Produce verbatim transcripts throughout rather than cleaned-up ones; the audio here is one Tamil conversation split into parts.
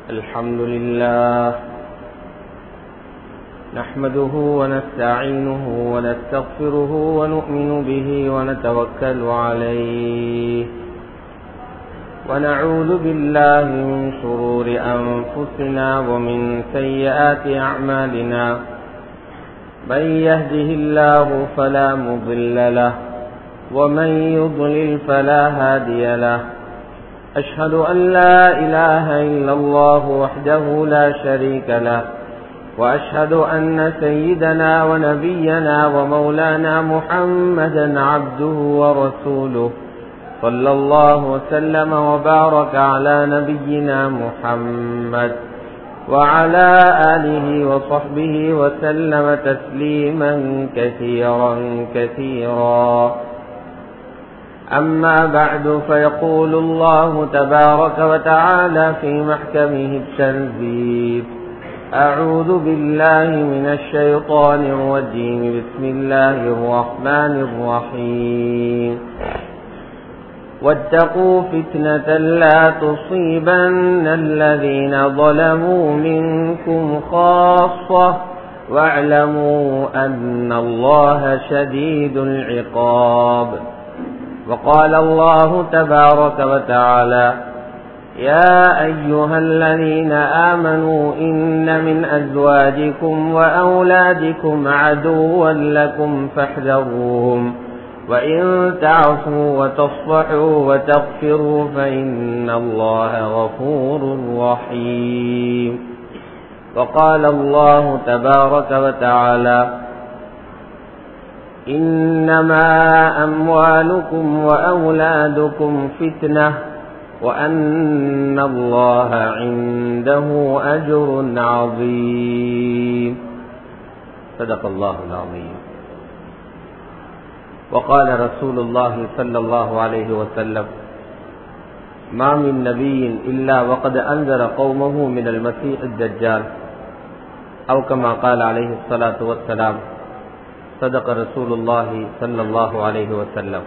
الحمد لله نحمده ونستعينه ونستغفره ونؤمن به ونتوكل عليه ونعوذ بالله من شرور أنفسنا ومن سيئات أعمالنا من يهده الله فلا مضل له ومن يضلل فلا هادي له أشهد أن لا إله إلا الله وحده لا شريك له وأشهد أن سيدنا ونبينا ومولانا محمدا عبده ورسوله صلى الله وسلم وبارك على نبينا محمد وعلى آله وصحبه وسلم تسليما كثيرا كثيرا أما بعد فيقول الله تبارك وتعالى في محكمه التنزيل أعوذ بالله من الشيطان الرجيم بسم الله الرحمن الرحيم واتقوا فتنة لا تصيبن الذين ظلموا منكم خاصة واعلموا أن الله شديد العقاب وقال الله تبارك وتعالى يا أيها الذين آمنوا إن من أزواجكم وأولادكم عدوا لكم فاحذروهم وإن تعفوا وتصفحوا وتغفروا فإن الله غفور رحيم وقال الله تبارك وتعالى إنما أموالكم وأولادكم فتنة وأن الله عنده أجر عظيم صدق الله العظيم وقال رسول الله صلى الله عليه وسلم ما من نبي إلا وقد أنذر قومه من المسيح الدجال أو كما قال عليه الصلاة والسلام صدق رسول الله صلى الله عليه وسلم.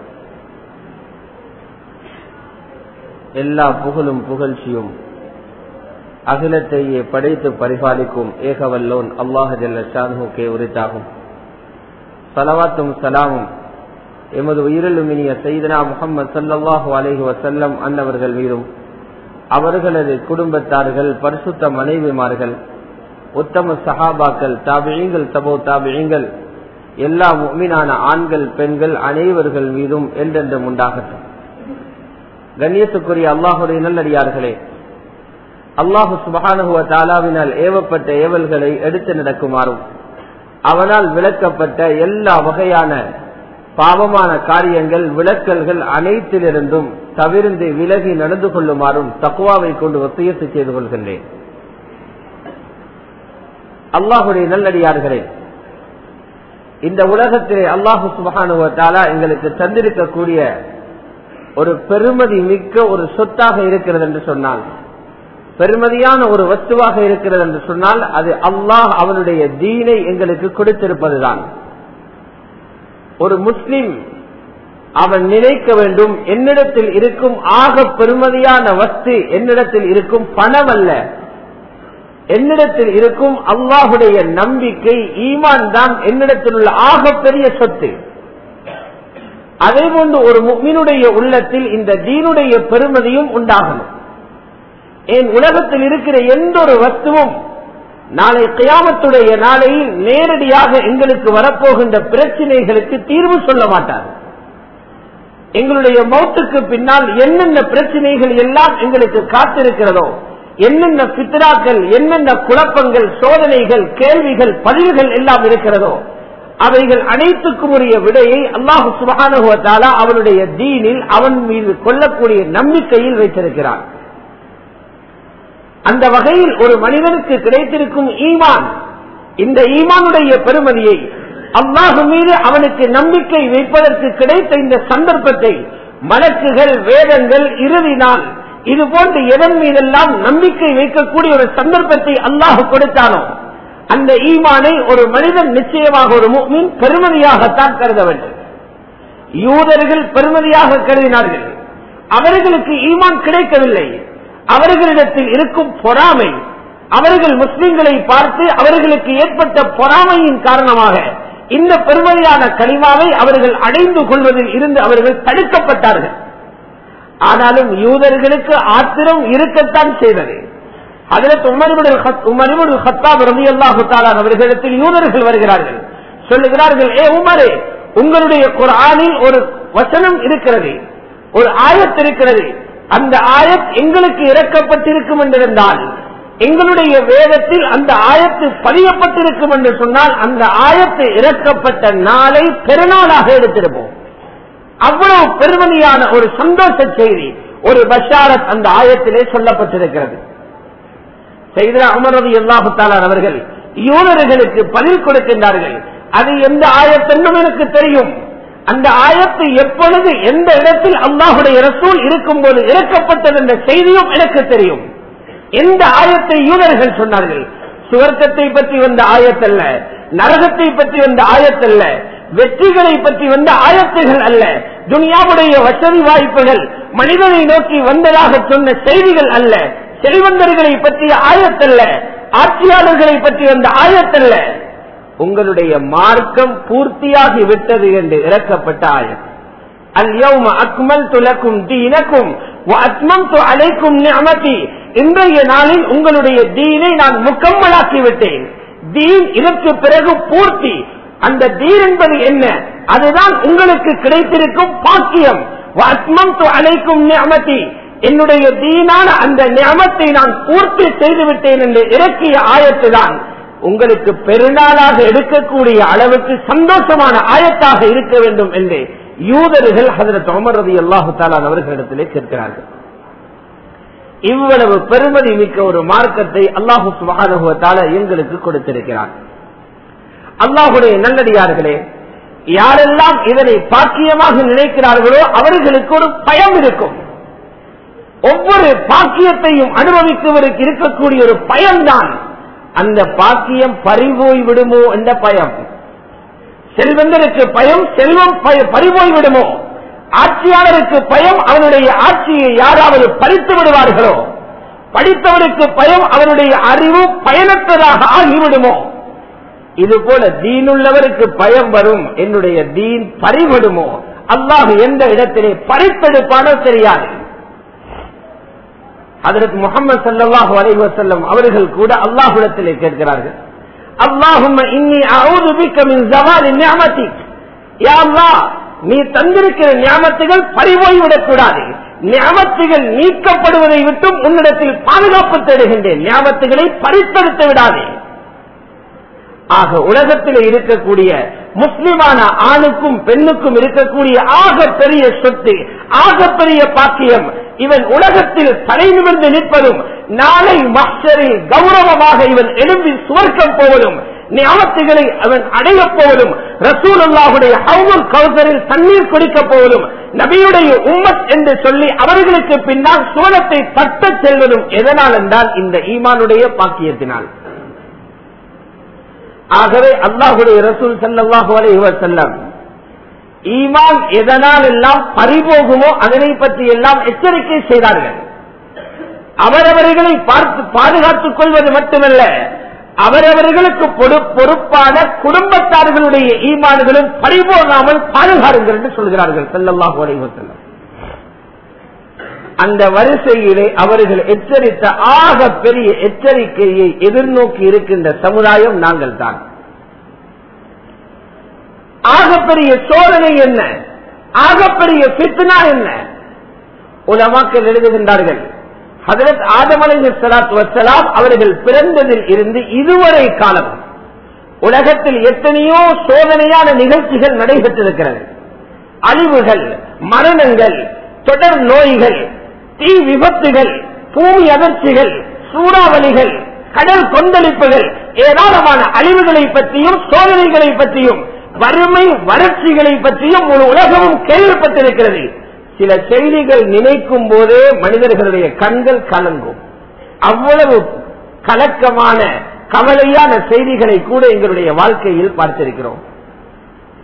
எல்லா புகழும் புகழ்ச்சியும் அகிலத்தையே படைத்து பரிபாலிக்கும் ஏகவல்லோன் அல்லாஹ் ஜல்ல ஷானுஹுக்கே உரித்தாகும். ஸலவாத்தும் ஸலாமும் எமது உயிரிலும் இனிய சய்யிதனா முஹம்மது ஸல்லல்லாஹு அலைஹி வஸல்லம் அன்னவர்கள் மீதும் அவர்களது குடும்பத்தார்கள் பரிசுத்த மனைவிமார்கள் உத்தம சஹாபாக்கள் தாபிஈன்கள் தபோ தாபிஈன்கள் எல்லா முஃமினான ஆண்கள் பெண்கள் அனைவர்கள் மீதும் என்றென்றும் உண்டாகட்டும். கண்ணியத்துக்குரிய அல்லாஹுடைய நல்லடியார்களே, அல்லாஹு சுப்ஹானஹு வ தஆலாவினால் ஏவப்பட்ட ஏவல்களை எடுத்து நடக்குமாறும் அவனால் விளக்கப்பட்ட எல்லா வகையான பாவமான காரியங்கள் விளக்கல்கள் அனைத்திலிருந்தும் தவிர்ந்து விலகி நடந்து கொள்ளுமாறும் தக்வாவை கொண்டு வசியத்து செய்து கொள்கின்றேன். அல்லாஹுடைய நல்லடியார்களே, இந்த உலகத்திலே அல்லாஹு சுப்ஹானஹு வ தஆலா எங்களுக்கு தந்திருக்கக்கூடிய ஒரு பெருமதி மிக்க ஒரு சொத்தாக இருக்கிறது என்று சொன்னால், பெருமதியான ஒரு வஸ்துவாக இருக்கிறது என்று சொன்னால் அது அல்லாஹ் அவனுடைய தீனை எங்களுக்கு கொடுத்திருப்பதுதான். ஒரு முஸ்லிம் அவன் நினைக்க வேண்டும், என்னிடத்தில் இருக்கும் ஆக பெருமதியான வஸ்து என்னிடத்தில் இருக்கும் பணம் அல்ல, என்னிடத்தில் இருக்கும் அல்லாஹுடைய நம்பிக்கை ஈமான் தான் என்னிடத்தில் உள்ள ஆக பெரிய சொத்து. அதே போன்று ஒரு முஃமினுடைய உள்ளத்தில் இந்த தீனுடைய பெருமதியும் உண்டாகணும். என் உலகத்தில் இருக்கிற எந்த ஒரு வஸ்துவும் நாளை கியாமத்துடைய நாளையில் நேரடியாக எங்களுக்கு வரப்போகின்ற பிரச்சனைகளுக்கு தீர்வு சொல்ல மாட்டார். எங்களுடைய மௌத்துக்கு பின்னால் என்னென்ன பிரச்சனைகள் எல்லாம் எங்களுக்கு காத்திருக்கிறதோ, என்னென்ன பித்ராக்கள், என்னென்ன குழப்பங்கள், சோதனைகள், கேள்விகள், பதிவுகள் எல்லாம் இருக்கிறதோ, அவைகள் அனைத்துக்கும் உரிய விடையை அல்லாஹு சுப்ஹானஹு வ தஆலா அவனுடைய தீனில் அவன் மீது கொள்ளக்கூடிய நம்பிக்கையில் வைத்திருக்கிறான். அந்த வகையில் ஒரு மனிதனுக்கு கிடைத்திருக்கும் ஈமான், இந்த ஈமானுடைய பெருமதியை அல்லாஹ் மீது அவனுக்கு நம்பிக்கை வைப்பதற்கு கிடைத்த இந்த சந்தர்ப்பத்தை மலக்குகள், வேதங்கள், இறுதி நாள், இது போன்று எதன் மீதெல்லாம் நம்பிக்கை வைக்கக்கூடிய ஒரு சந்தர்ப்பத்தை அல்லாஹ் கொடுத்தானோ அந்த ஈமானை ஒரு மனிதன் நிச்சயமாக ஒரு முஃமின் பெருமதியாகத்தான் கருத வேண்டும். யூதர்கள் பெருமதியாக கருதினார்கள், அவர்களுக்கு ஈமான் கிடைக்கவில்லை. அவர்களிடத்தில் இருக்கும் பொறாமை, அவர்கள் முஸ்லிம்களை பார்த்து அவர்களுக்கு ஏற்பட்ட பொறாமையின் காரணமாக இந்த பெருமையான கலிமாவை அவர்கள் அடைந்து கொள்வதில் இருந்து அவர்கள் தடுக்கப்பட்டார்கள். ஆனாலும் யூதர்களுக்கு ஆத்திரம் இருக்கத்தான் செய்தது. ஹஜ்ரத் உமர் இப்னு கத்தாப் ரலியல்லாஹு தஆலா அவர்களிடத்தில் யூதர்கள் வருகிறார்கள். சொல்லுகிறார்கள், ஏ உமரே, உங்களுடைய குர்ஆனில் ஒரு வசனம் இருக்கிறது, ஒரு ஆயத் இருக்கிறது. அந்த ஆயத் எங்களுக்கு இறக்கப்பட்டிருக்கும் என்றிருந்தால், எங்களுடைய வேதத்தில் அந்த ஆயத்து பதியப்பட்டிருக்கும் என்று சொன்னால், அந்த ஆயத்து இறக்கப்பட்ட நாளை பெருநாளாக எடுத்திருப்போம். அவ்வளவு பெருமதியான ஒரு சந்தோஷ செய்தி, ஒரு பஷாரத் அந்த ஆயத்திலே சொல்லப்பட்டிருக்கிறது. சையதுனா உமர் ரலியல்லாஹு தஆலா அவர்கள் யூதர்களுக்கு பதில் கொடுக்கின்றார்கள். அது எந்த ஆயத்தென்னும் எனக்கு தெரியும். அந்த ஆயத்து எப்பொழுது எந்த இடத்தில் அல்லாஹுடைய ரசூல் இருக்கும் போது இறக்கப்பட்டது என்ற செய்தியும் எனக்கு தெரியும். எந்த ஆயத்தை யூதர்கள் சொன்னார்கள்? சுவர்க்கத்தை பற்றி வந்த ஆயத்தல்ல, நரகத்தை பற்றி வந்த ஆயத்தல்ல, வெற்றிகளை பற்றி வந்த ஆயத்துகள் அல்ல, துனியாவுடைய வசதி வாய்ப்புகள் மனிதனை நோக்கி வந்ததாக சொன்ன செய்திகள் அல்ல, செல்வந்தர்களை பற்றிய ஆயத்தல்ல, ஆட்சியாளர்களை பற்றி வந்த ஆயத்தல்ல, உங்களுடைய மார்க்கம் பூர்த்தியாகி விட்டது என்று இறக்கப்பட்ட ஆயத். அல்-யௌம அக்மல்து லக்கும் தீனக்கும் வ அத்மம்து அலைக்கும் நிஅமதி. இன்றைய நாளில் உங்களுடைய தீனை நான் முக்கம்மலாக்கி விட்டேன். தீன் இதற்கு பிறகு பூர்த்தி. அந்த தீன் என்பது என்ன? அதுதான் உங்களுக்கு கிடைத்திருக்கும் பாக்கியம். வ அத்மம்து அலைக்கும் நிஅமதி. என்னுடைய தீனான அந்த நிஅமத்தை நான் பூர்த்தி செய்துவிட்டேன் என்று இறக்கிய ஆயத்து தான் உங்களுக்கு பெருநாளாக எடுக்கக்கூடிய அளவுக்கு சந்தோஷமான ஆயத்தாக இருக்க வேண்டும் என்று யூதர்கள் ஹஜ்ரத் உமர் ரலியல்லாஹு தஆலா அவர்களிடத்திலே கேட்கிறார்கள். இவ்வளவு பெருமதி மிக்க ஒரு மார்க்கத்தை அல்லாஹு சுப்ஹானஹு வ தஆலா எங்களுக்கு கொடுத்திருக்கிறார். அல்லாஹுடைய நல்லடியார்களே, யாரெல்லாம் இதனை பாக்கியமாக நினைக்கிறார்களோ அவர்களுக்கு ஒரு பயம் இருக்கும். ஒவ்வொரு பாக்கியத்தையும் அனுபவிப்பவருக்கு இருக்கக்கூடிய ஒரு பயம்தான், அந்த பாக்கியம் பறிபோய் விடுமோ என்ற பயம். செல்வந்தருக்கு பயம், செல்வம் பறிபோய் விடுமோ. ஆட்சியாளருக்கு பயம், அவனுடைய ஆட்சியை யாராவது பறித்து விடுவார்களோ. படித்தவருக்கு பயம், அவனுடைய அறிவு பயனற்றதாக ஆகிவிடுமோ. இது போல தீனுள்ளவருக்கு பயம் வரும், என்னுடைய தீன் பறிவிடுமோ, அல்லாஹ் எந்த இடத்திலே பறித்தெடுப்பானோ தெரியாது. ஹஜ்ரத் முஹம்மது ஸல்லல்லாஹு அலைஹி வஸல்லம் அவர்கள் கூட அல்லாஹ்விடத்திலே கேட்கிறார்கள், அல்லாஹும்ம இன்னி அஊது பிக மின் ஸவாலி நிஅமதிக். யா அல்லாஹ், நீ தந்திருக்கிற நிஅமத்துகள் பறிபோய் விடக்கூடாது. நிஅமத்துகள் நீக்கப்படுவதை விட்டும் உன்னிடத்தில் பாதுகாப்பு தேடுகின்றேன். நிஅமத்துகளை பறித்தெடுத்து விடாதே. ஆக உலகத்தில் இருக்கக்கூடிய முஸ்லிமான ஆணுக்கும் பெண்ணுக்கும் இருக்கக்கூடிய ஆக பெரிய சொத்து, ஆக பெரிய பாக்கியம், இவன் உலகத்தில் தலை நிமிர்ந்து நிற்பதும், நாளை மஹ்ஷரில் கௌரவமாக இவன் எழும்பி சுவர்க்கம் போவதும், நியாமத்துகளை அவன் அடைய போவதும், ரசூலுல்லாஹுடைய ஹவ்லுல் கௌசரில் தண்ணீர் குடிக்க போவதும், நபியுடைய உம்மத் என்று சொல்லி அவர்களுக்கு பின்னால் சுவனத்தை தட்டச் செல்வதும் எதனால் என்றால் இந்த ஈமானுடைய பாக்கியத்தினால். ஆகவே அல்லாஹுடைய ரசூல் ஸல்லல்லாஹு அலைஹி வஸல்லம் ஈமான் எதனால் எல்லாம் பறிபோகுமோ அதனை பற்றி எல்லாம் எச்சரிக்கை செய்தார்கள். அவரவர்களை பார்த்து பாதுகாத்துக் கொள்வது மட்டுமல்ல, அவரவர்களுக்கு பொறுப்பான குடும்பத்தார்களுடைய ஈமான்களும் பறிபோகாமல் பாதுகாருங்கள் என்று சொல்கிறார்கள் ஸல்லல்லாஹு அலைஹி வஸல்லம். அந்த வரிசையிலே அவர்கள் எச்சரித்த ஆக பெரிய எச்சரிக்கையை எதிர்நோக்கி இருக்கின்ற சமுதாயம் நாங்கள் தான். ஆகப்பெரிய சோதனை என்ன, ஆகப்பெரிய ஃபித்னா என்ன? உலமாக்கள் எழுதுகின்றார்கள், ஹஜ்ரத் ஆதம் அலைஹிஸ்ஸலாத்து வஸ்ஸலாம் அவர்கள் பிறந்ததில் இருந்து இதுவரை காலம் உலகத்தில் எத்தனையோ சோதனையான நிகழ்ச்சிகள் நடைபெற்றிருக்கிறது. அழிவுகள், மரணங்கள், தொடர் நோய்கள், தீ விபத்துகள், பூமி அதிர்ச்சிகள், சூறாவளிகள், கடல் கொந்தளிப்புகள், ஏராளமான அழிவுகளை பற்றியும் சோதனைகளை பற்றியும் வறுமை வறட்சிகளை பற்றியும் ஒரு உலகமும் கேள்விப்பட்டிருக்கிறது. சில செய்திகள் நினைக்கும் போதே மனிதர்களுடைய கண்கள் கலங்கும். அவ்வளவு கலக்கமான கவலையான செய்திகளை கூட எங்களுடைய வாழ்க்கையில் பார்த்திருக்கிறோம்.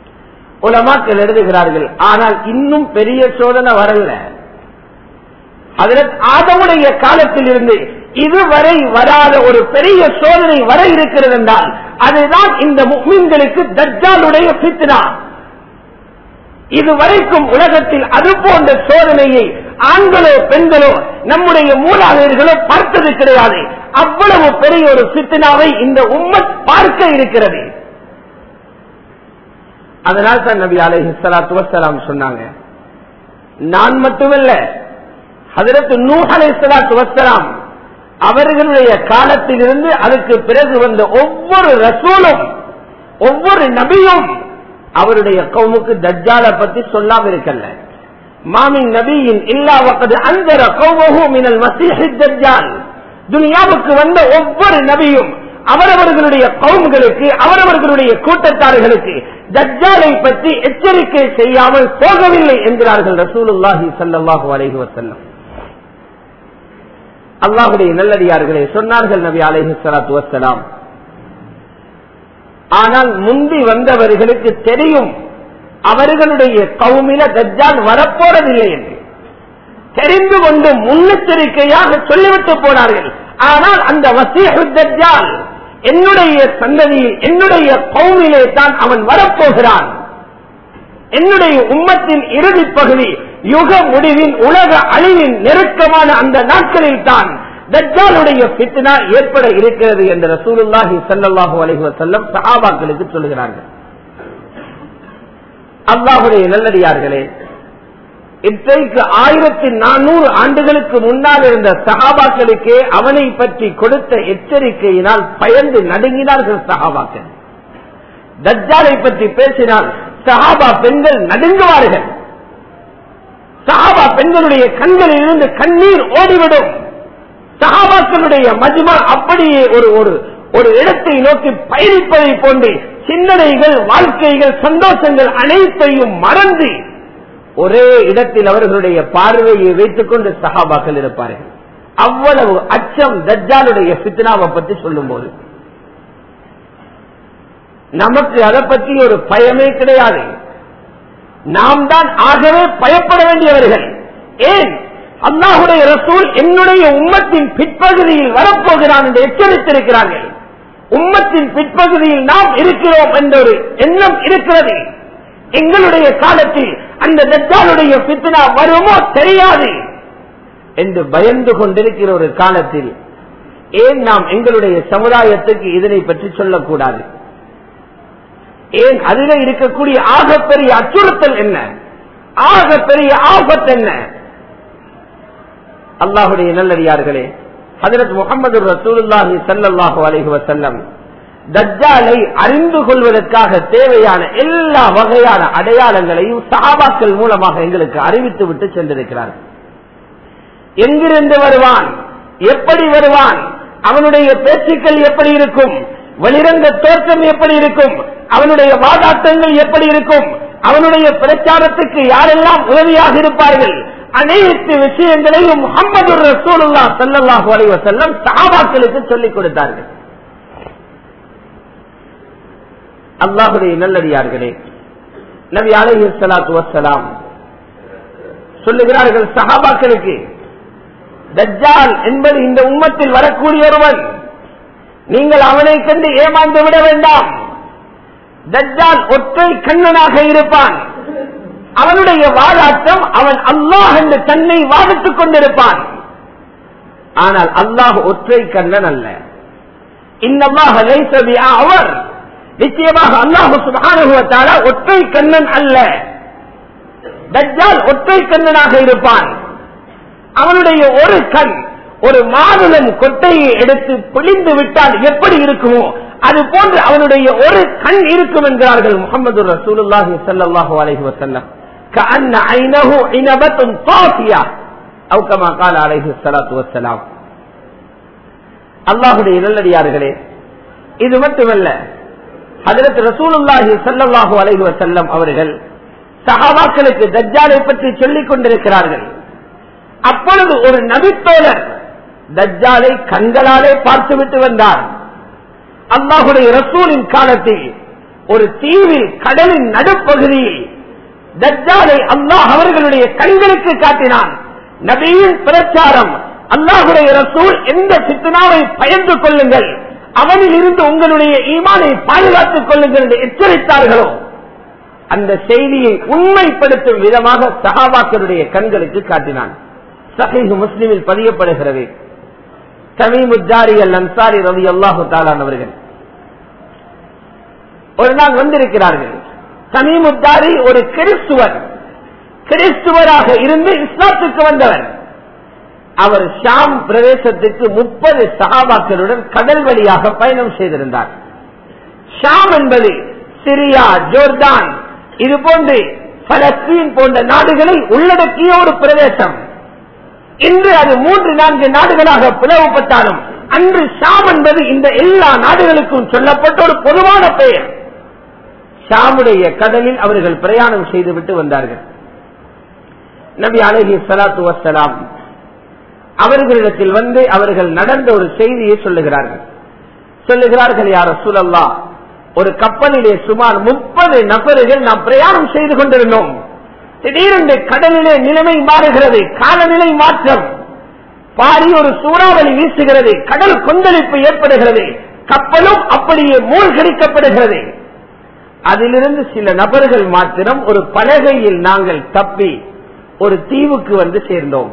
உலமாக்கள் எழுதுகிறார்கள், ஆனால் இன்னும் பெரிய சோதனை வரல. ஹஜ்ரத் ஆதமுடைய காலத்தில் இருந்து இதுவரை வராத ஒரு பெரிய சோதனை வர இருக்கிறது என்றால் அதுதான் இந்த முஃமின்களுக்கு தஜ்ஜாலுடைய ஃபித்னா. இதுவரைக்கும் உலகத்தில் அது போன்ற சோதனையை ஆண்களோ பெண்களோ நம்முடைய மூலாதையர்களோ பார்த்தது கிடையாது. அவ்வளவு பெரிய ஒரு ஃபித்னாவை இந்த உம்மத் பார்க்க இருக்கிறது. அதனால் தான் நபி அலைஹிஸ்ஸலாத்து வஸ்ஸலாம் சொன்னாங்க, நான் மட்டுமல்ல, ஹஜ்ரத் நூஹ் அலைஹிஸ்ஸலாத்து வஸ்ஸலாம் அவர்களுடைய காலத்தில் இருந்து அதுக்கு பிறகு வந்த ஒவ்வொரு ரசூலும் ஒவ்வொரு நபியும் அவருடைய கௌமுக்கு தஜ்ஜாலை பத்தி சொல்லாம இருக்கல்ல. மாமின் நபியின் இல்லா வகத் அன்தர கௌமஹு மினல் மஸீஹித் தஜ்ஜால். துனியாவுக்கு வந்த ஒவ்வொரு நபியும் அவரவர்களுடைய கௌம்களுக்கு அவரவர்களுடைய கூட்டத்தார்களுக்கு தஜ்ஜாலை பற்றி எச்சரிக்கை செய்யாமல் போகவில்லை என்கிறார்கள் ரசூலுல்லாஹி ஸல்லல்லாஹு அலைஹி வஸல்லம். அல்லாஹ்வுடைய நல்லடியார்களே, சொன்னார்கள் நபி அலைஹிஸ்ஸலாத்து வஸ்ஸலாம், ஆனால் முந்தி வந்தவர்களுக்கு தெரியும் அவர்களுடைய கௌமில தஜ்ஜால் வரப்போறதில்லை என்று தெரிந்து கொண்டு முன்னெச்சரிக்கையாக சொல்லிவிட்டு போனார்கள். ஆனால் அந்த மஸீஹுத் தஜ்ஜால் என்னுடைய சந்ததியில் என்னுடைய கௌமிலே தான் அவன் வரப்போகிறான். என்னுடைய உம்மத்தின் இறுதி பகுதி யுக முடிவின் உலக அழிவின் நெருக்கமான அந்த நாட்களில் தான் தஜ்ஜாலுடைய ஃபித்னா ஏற்பட இருக்கிறது என்று ரசூலுல்லாஹி ஸல்லல்லாஹு அலைஹி வஸல்லம் சஹாபாக்களுக்கு சொல்கிறார்கள். அல்லாஹ்வுடைய நல்லடியார்களே, இன்றைக்கு ஆயிரத்தி நானூறு ஆண்டுகளுக்கு முன்னால் இருந்த சஹாபாக்களுக்கே அவனை பற்றி கொடுத்த எச்சரிக்கையினால் பயந்து நடுங்கினார்கள் சஹாபாக்கள். தஜ்ஜாலை பற்றி பேசினால் சஹாபா பெண்கள் நடுங்குவார்கள். சஹாபா பெண்களுடைய கண்களில் இருந்து கண்ணீர் ஓடிவிடும். சஹாபாக்களுடைய மஜ்மா அப்படியே ஒரு ஒரு இடத்தை நோக்கி பயணிப்பதை போன்று சிந்தனைகள், வாழ்க்கைகள், சந்தோஷங்கள் அனைத்தையும் மறந்து ஒரே இடத்தில் அவர்களுடைய பார்வையை வைத்துக் கொண்டு சஹாபாக்கள் இருப்பார்கள். அவ்வளவு அச்சம் தஜ்ஜாலுடைய ஃபித்னாவை பற்றி சொல்லும் போது நமக்கு அதை பற்றி ஒரு பயமே கிடையாது. நாம் தான் ஆகவே பயப்பட வேண்டியவர்கள். ஏன்? அல்லாஹ்வுடைய ரசூல் என்னுடைய உம்மத்தின் பிற்பகுதியில் வரப்போகிறான் என்று எச்சரித்திருக்கிறார்கள். உம்மத்தின் பிற்பகுதியில் நாம் இருக்கிறோம் என்ற ஒரு எண்ணம் இருக்கிறது. எங்களுடைய காலத்தில் அந்த தஜ்ஜாலுடைய ஃபித்னா வருமோ தெரியாது என்று பயந்து கொண்டிருக்கிற ஒரு காலத்தில் ஏன் நாம் எங்களுடைய சமுதாயத்துக்கு இதனை பற்றி சொல்லக்கூடாது? ஏன்? அதில் இருக்கக்கூடிய ஆகப்பெரிய அச்சுறுத்தல் என்ன? ஆகப்பெரிய ஆபத்து என்ன? அல்லாஹ்வுடைய நல்லடியார்களே, ஹஜ்ரத் முஹம்மது ரசூலுல்லாஹி ஸல்லல்லாஹு அலைஹி வஸல்லம் தஜ்ஜாலை அறிந்து கொள்வதற்காக தேவையான எல்லா வகையான அடையாளங்களையும் சஹாபாக்கள் மூலமாக எங்களுக்கு அறிவித்து விட்டு சென்றிருக்கிறார்கள். எங்கிருந்து வருவான், எப்படி வருவான், அவனுடைய பேச்சுக்கள் எப்படி இருக்கும், வெளிரங்க தோற்றம் எப்படி இருக்கும், அவனுடைய வாதாட்டங்கள் எப்படி இருக்கும், அவனுடைய பிரச்சாரத்துக்கு யாரெல்லாம் உதவியாக இருப்பார்கள், அனைத்து விஷயங்களையும் முஹம்மது ரசூலுல்லாஹ் ஸல்லல்லாஹு அலைஹி வஸல்லம் சஹாபாக்களுக்கு சொல்லிக் கொடுத்தார்கள். அல்லாஹ்வுடைய நல்லடியார்களே, நபி அலைஹிஸ்ஸலாத்து வஸ்ஸலாம் சொல்லுகிறார்கள் சஹாபாக்களுக்கு, தஜ்ஜால் என்பது இந்த உம்மத்தில் வரக்கூடிய ஒருவன், நீங்கள் அவனை கண்டு ஏமாந்து விட வேண்டாம். தஜ்ஜால் ஒற்றை கண்ணனாக இருப்பான். அவனுடைய வாதாட்டம் அவன் அல்லாஹ் என்று தன்னை வாதித்துக் கொண்டிருப்பான். ஆனால் அல்லாஹ் ஒற்றை கண்ணன் அல்ல. இன்னல்லாஹ லைஸ பிஅவர், நிச்சயமாக அல்லாஹ் சுப்ஹானஹு வ தஆலா ஒற்றை கண்ணன் அல்ல. தஜ்ஜால் ஒற்றை கண்ணனாக இருப்பான். அவனுடைய ஒரு கண் ஒரு மாதுளம் கொட்டையை எடுத்து பிழிந்து விட்டால் எப்படி இருக்குமோ அது போன்று அவனுடைய ஒரு கண் இருக்கும் என்கிறார்கள் முஹம்மது ரசூலுல்லாஹி ஸல்லல்லாஹு அலைஹி வஸல்லம். கஅன்ன ஐனஹு இனபத்துன் தாஃபியா அவ் கமா قال عليه الصلاه والسلام. அல்லாஹ்வுடைய நல்லடியார்களே, இது மட்டுமல்ல, ஹஜ்ரத் ரசூலுல்லாஹி ஸல்லல்லாஹு அலைஹி வஸல்லம் அவர்கள் சஹாபாக்களுக்கு தஜ்ஜாலை பற்றி சொல்லிக் கொண்டிருக்கிறார்கள். அப்பொழுது ஒரு நபித்தோழர் தஜ்ஜாலை கண்களாலே பார்த்துவிட்டு வந்தார். அல்லாஹ்வுடைய ரசூலின் காலத்தில் ஒரு தீவில் கடலின் நடுப்பகுதியில் தஜ்ஜாலை அல்லாஹ் அவர்களுடைய கண்களுக்கு காட்டினான். நபியின் பிரச்சாரம், அல்லாஹுடைய ரசூல் எந்த ஃபித்னாவை பயந்து கொள்ளுங்கள், அவனில் இருந்து உங்களுடைய ஈமானை பாதுகாத்துக் கொள்ளுங்கள் என்று எச்சரித்தார்களோ அந்த செய்தியை உண்மைப்படுத்தும் விதமாக சஹாபாக்களுடைய கண்களுக்கு காட்டினான். சஹீஹ் முஸ்லிமில் பதியப்படுகிறது. தமீமுத்தாரி அல் அன்சாரி ரலியல்லாஹு தஆலா அவர்கள் ஒரு நாள் வந்திருக்கிறார்கள். தமீமுத்தாரி ஒரு கிறிஸ்துவர், கிறிஸ்துவராக இருந்து இஸ்லாத்துக்கு வந்தவர். அவர் ஷாம் பிரதேசத்துக்கு முப்பது சஹாபாக்களுடன் கடல் வழியாக பயணம் செய்திருந்தார். ஷாம் என்பது சிரியா, ஜோர்தான், இது போன்று பலஸ்தீன் போன்ற நாடுகளை உள்ளடக்கிய ஒரு பிரதேசம். இன்று அது மூன்று நான்கு நாடுகளாக பிளவுபட்டாலும் அன்று ஷாம் என்பது இந்த எல்லா நாடுகளுக்கும் சொல்லப்பட்ட ஒரு பொதுவான பெயர். ஷாமுடைய கடலில் அவர்கள் பிரயாணம் செய்துவிட்டு வந்தார்கள். நபி அலைஹி ஸலாத்து வஸ்ஸலாம் அவர்களிடத்தில் வந்து அவர்கள் நடந்த ஒரு செய்தியை சொல்லுகிறார்கள். சொல்லுகிறார்கள், யா ரசூலல்லாஹ், ஒரு கப்பலிலே சுமார் முப்பது நபர்கள் நாம் பிரயாணம் செய்து கொண்டிருந்தோம். திடீரென்று கடலிலே நிலைமை மாறுகிறது, காலநிலை மாற்றம், பாரி ஒரு சூறாவளி வீசுகிறது, கடல் கொந்தளிப்பு ஏற்படுகிறது, கப்பலும் அப்படியே மூழ்கடிக்கப்படுகிறது. அதிலிருந்து சில நபர்கள் மாத்திரம் ஒரு பலகையில் நாங்கள் தப்பி ஒரு தீவுக்கு வந்து சேர்ந்தோம்.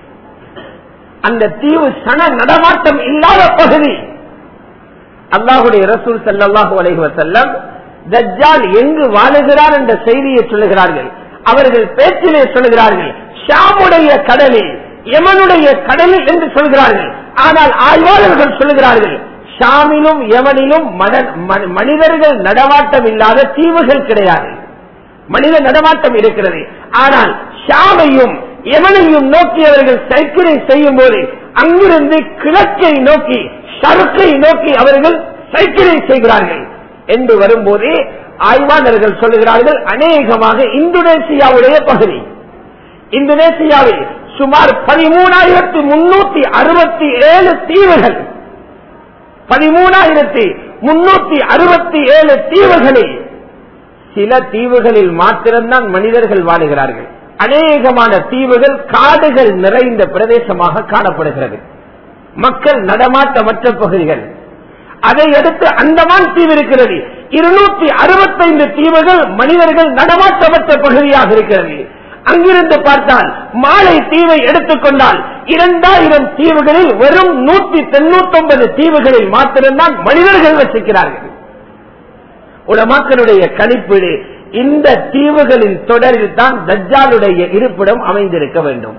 அந்த தீவு சன நடமாட்டம் இல்லாத பகுதி. அல்லாஹுடைய ரசூல் ஸல்லல்லாஹு அலைஹி வஸல்லம் தஜ்ஜால் எங்கு வாழுகிறார் என்ற செய்தியை சொல்லுகிறார்கள். அவர்கள் பேச்சிலே சொல்லுகிறார்கள், ஷாமுடைய கடலில், யமனுடைய கடலில் என்று சொல்கிறார்கள். ஆனால் ஆய்வாளர்கள் சொல்லுகிறார்கள், ஷாமிலும் யமனிலும் மனிதர்கள் நடமாட்டம் இல்லாத தீவுகள் கிடையாது. மனித நடமாட்டம் இருக்கிறது. ஆனால் ஷாமையும் யமனையும் நோக்கி அவர்கள் சைக்கிளை செய்யும் போது அங்கிருந்து கிழக்கை நோக்கி, ஷர்க்கை நோக்கி அவர்கள் சைக்கிளை செய்கிறார்கள் என்று வரும்போதே ஆய்வாளர்கள் சொல்லுகிறார்கள், அநேகமாக இந்தோனேசியாவுடைய பகுதி. இந்தோனேசியாவில் சுமார் பதிமூணாயிரத்தி முன்னூத்தி அறுபத்தி ஏழு தீவுகள், பதிமூணாயிரத்தி முன்னூத்தி அறுபத்தி ஏழு தீவுகளில் சில தீவுகளில் மாத்திரம்தான் மனிதர்கள் வாழுகிறார்கள். அநேகமான தீவுகள் காடுகள் நிறைந்த பிரதேசமாக காணப்படுகிறது. மக்கள் நடமாட்டமற்ற பகுதிகள். அதை அடுத்து அந்தமான் தீவு இருக்கிறது. இருநூத்தி அறுபத்தைந்து தீவுகள் மனிதர்கள் நடமாட்டமற்ற பகுதியாக இருக்கிறது. அங்கிருந்து பார்த்தால் மாலை தீவை எடுத்துக்கொண்டால் இரண்டாயிரம் தீவுகளில் வெறும் நூற்றி தொண்ணூத்தி ஒன்பது தீவுகளில் மாத்திரம்தான் மனிதர்கள் வசிக்கிறார்கள். உலமாக்களுடைய கணிப்பீடு, இந்த தீவுகளின் தொடரில் தான் தஜ்ஜாலுடைய இருப்பிடம் அமைந்திருக்க வேண்டும்.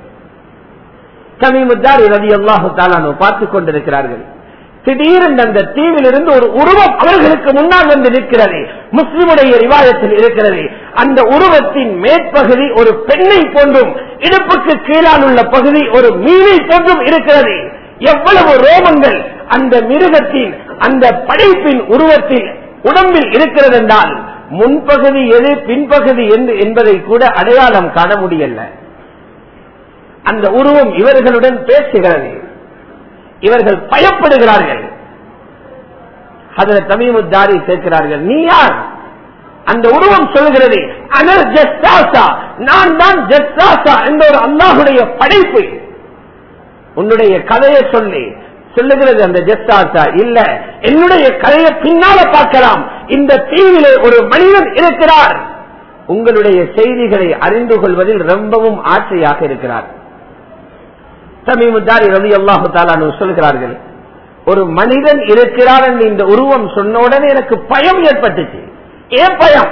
தமீமுத்தாரி ரலியல்லாஹு தஆலா பார்த்துக் கொண்டிருக்கிறார்கள். திடீரென்று அந்த தீவிலிருந்து ஒரு உருவம் அவர்களுக்கு முன்னால் வந்து நிற்கிறது. முஸ்லிமுடைய ரிவாயத்தில் இருக்கிறது, அந்த உருவத்தின் மேற்பகுதி ஒரு பெண்ணை போன்றும், இடுப்புக்கு கீழால் உள்ள பகுதி ஒரு மீனை போன்றும் இருக்கிறது. எவ்வளவு ரோமங்கள் அந்த மிருகத்தின், அந்த படைப்பின் உருவத்தில் உடம்பில் இருக்கிறது என்றால் முன்பகுதி எது பின்பகுதி என்பதை கூட அடையாளம் காண முடியல. அந்த உருவம் இவர்களுடன் பேசுகிறது. இவர்கள் பயப்படுகிறார்கள். ஹஜ்ரத் தமீமுத்தாரி கேட்கிறார்கள், நீ யார்? அந்த உருவம் சொல்கிறது, அனல் ஜஸ்ஸாஸா, நான் தான் ஜஸ்ஸாஸா என்ற ஒரு அல்லாஹுடைய படைப்பு. உன்னுடைய கதையை சொல்லி சொல்லுகிறது அந்த ஜஸ்ஸாஸா. இல்ல, என்னுடைய கதையை பின்னால பார்க்கலாம். இந்த தீவிலே ஒரு மனிதன் இருக்கிறார், உங்களுடைய செய்திகளை அறிந்து கொள்வதில் ரொம்பவும் ஆசையாக இருக்கிறார். தமீமுத்தாரி ரலியல்லாஹு தஆலா சொல்கிறார்கள், ஒரு மனிதன் இருக்கிறார் என்று இந்த உருவம் சொன்ன உடனே எனக்கு பயம் ஏற்பட்டுச்சு. ஏன் பயம்?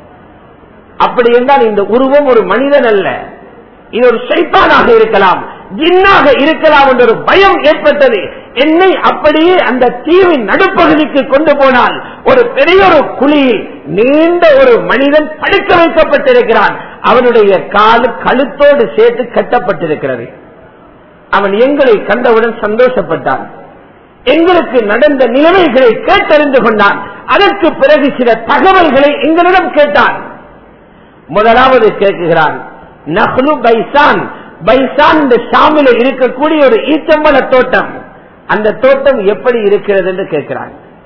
அப்படி என்றால் இந்த உருவம் ஒரு மனிதன் அல்ல, இது ஒரு ஷைத்தானாக இருக்கலாம், ஜின்னாக இருக்கலாம் என்ற ஒரு பயம் ஏற்பட்டது. என்னை அப்படியே அந்த தீவின் நடுப்பகுதிக்கு கொண்டு போனால் ஒரு பெரிய ஒரு குழியில் நீண்ட ஒரு மனிதன் படுக்க வைக்கப்பட்டிருக்கிறான். அவனுடைய கால் கழுத்தோடு சேர்த்து கட்டப்பட்டிருக்கிறது. அவன் எங்களை கண்டவுடன் சந்தோஷப்பட்டான். எங்களுக்கு நடந்த நிலைமைகளை கேட்டறிந்து கொண்டான். அதற்கு பிறகு சில தகவல்களை எங்களிடம் கேட்டான். முதலாவது கேட்கிறான், நஹ்லு பைசான், பைசான் இந்த ஷாமில் இருக்கக்கூடிய ஒரு ஈச்சம்பழ தோட்டம், அந்த தோட்டம் எப்படி இருக்கிறது என்று கேட்கிறான்.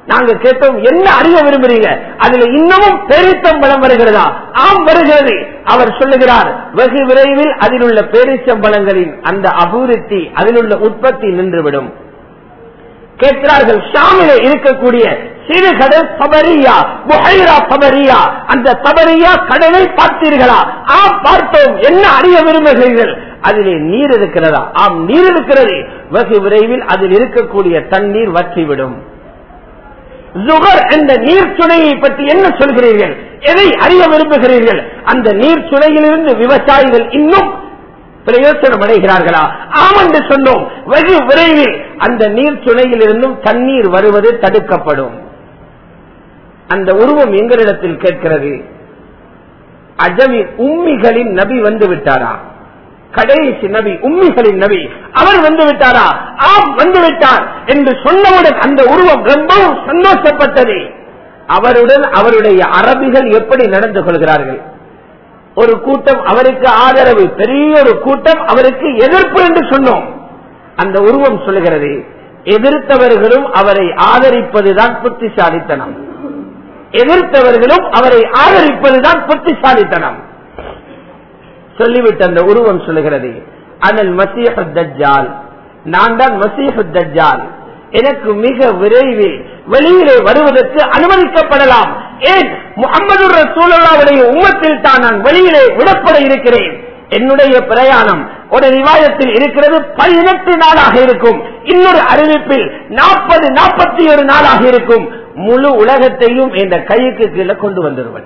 நாங்க கேட்டோம், என்ன அறிய விரும்புறீங்க? அதுல இன்னமும் பேரிச்சம்பழம் வருகிறதா? ஆம், வருகிறது. அவர் சொல்லுகிறார், வெகு விரைவில் அதில் உள்ள பேரிச்சம்பழங்களின் அந்த அபிவிருத்தி, அதில் உள்ள உற்பத்தி நின்றுவிடும். கேட்கிறார்கள், ஷாமிலே இருக்கக்கூடிய சிறு கடல் சபரியா, புஹைரா சபரியா, அந்த சபரியா கடலை பார்த்தீர்களா? ஆம், பார்த்தோம். என்ன அறிய விரும்புகிறீர்கள்? அதிலே நீர் இருக்கிறதா? ஆம், நீர் இருக்கிறது. வெகு விரைவில் அதில் இருக்கக்கூடிய தண்ணீர் வற்றிவிடும். ஜுகர் என்ற நீர் சுனையை பற்றி என்ன சொல்கிறீர்கள்? எதை அறிய விரும்புகிறீர்கள்? அந்த நீர் சுனையிலிருந்து விவசாயிகள் இன்னும் பிரயோசனம் அடைகிறார்களா? ஆம் என்று சொன்னோம். வெகு விரைவில் அந்த நீர் சுனையிலிருந்தும் தண்ணீர் வருவது தடுக்கப்படும். அந்த உருவம் எங்களிடத்தில் கேட்கிறது, அஜமி உம்மிகளின் நபி வந்து விட்டாரா? கடைசி நபி, உம்மிகளின் நபி, அவர் வந்து விட்டாரா? ஆம், வந்துவிட்டார் என்று சொன்னவுடன் அந்த உருவம் ரொம்பவும் சந்தோஷப்பட்டது. அவருடன் அவருடைய அரபிகள் எப்படி நடந்து கொள்கிறார்கள்? ஒரு கூட்டம் அவருக்கு ஆதரவு, பெரிய ஒரு கூட்டம் அவருக்கு எதிர்ப்பு என்று சொன்னோம். அந்த உருவம் சொல்லுகிறது, எதிர்த்தவர்களும் அவரை ஆதரிப்பதுதான் புத்திசாலித்தனம். எதிர்த்தவர்களும் அவரை ஆதரிப்பதுதான் புத்திசாலித்தனம். சொல்லிவிட்டு அந்த உருவம் சொல்லுகிறது, அனல் மசீஹு தஜ்ஜால், நான் தான் மசீஹு தஜ்ஜால். எனக்கு மிக விரைவில் வெளியிலே வருவதற்கு அனுமதிக்கப்படலாம். ஏன்? முஹம்மது ரசூலுல்லாஹ்வுடைய உம்மத்தில் தான் நான் வெளியிலே விடப்பட இருக்கிறேன். என்னுடைய பிரயாணம் ஒரு ரிவாயத்தில் இருக்கிறது பதினெட்டு நாளாக இருக்கும். இன்னொரு அறிவிப்பில் நாற்பது நாற்பத்தி ஒரு நாளாக இருக்கும். முழு உலகத்தையும் என்ற கைக்கு கீழே கொண்டு வந்துடுவன்.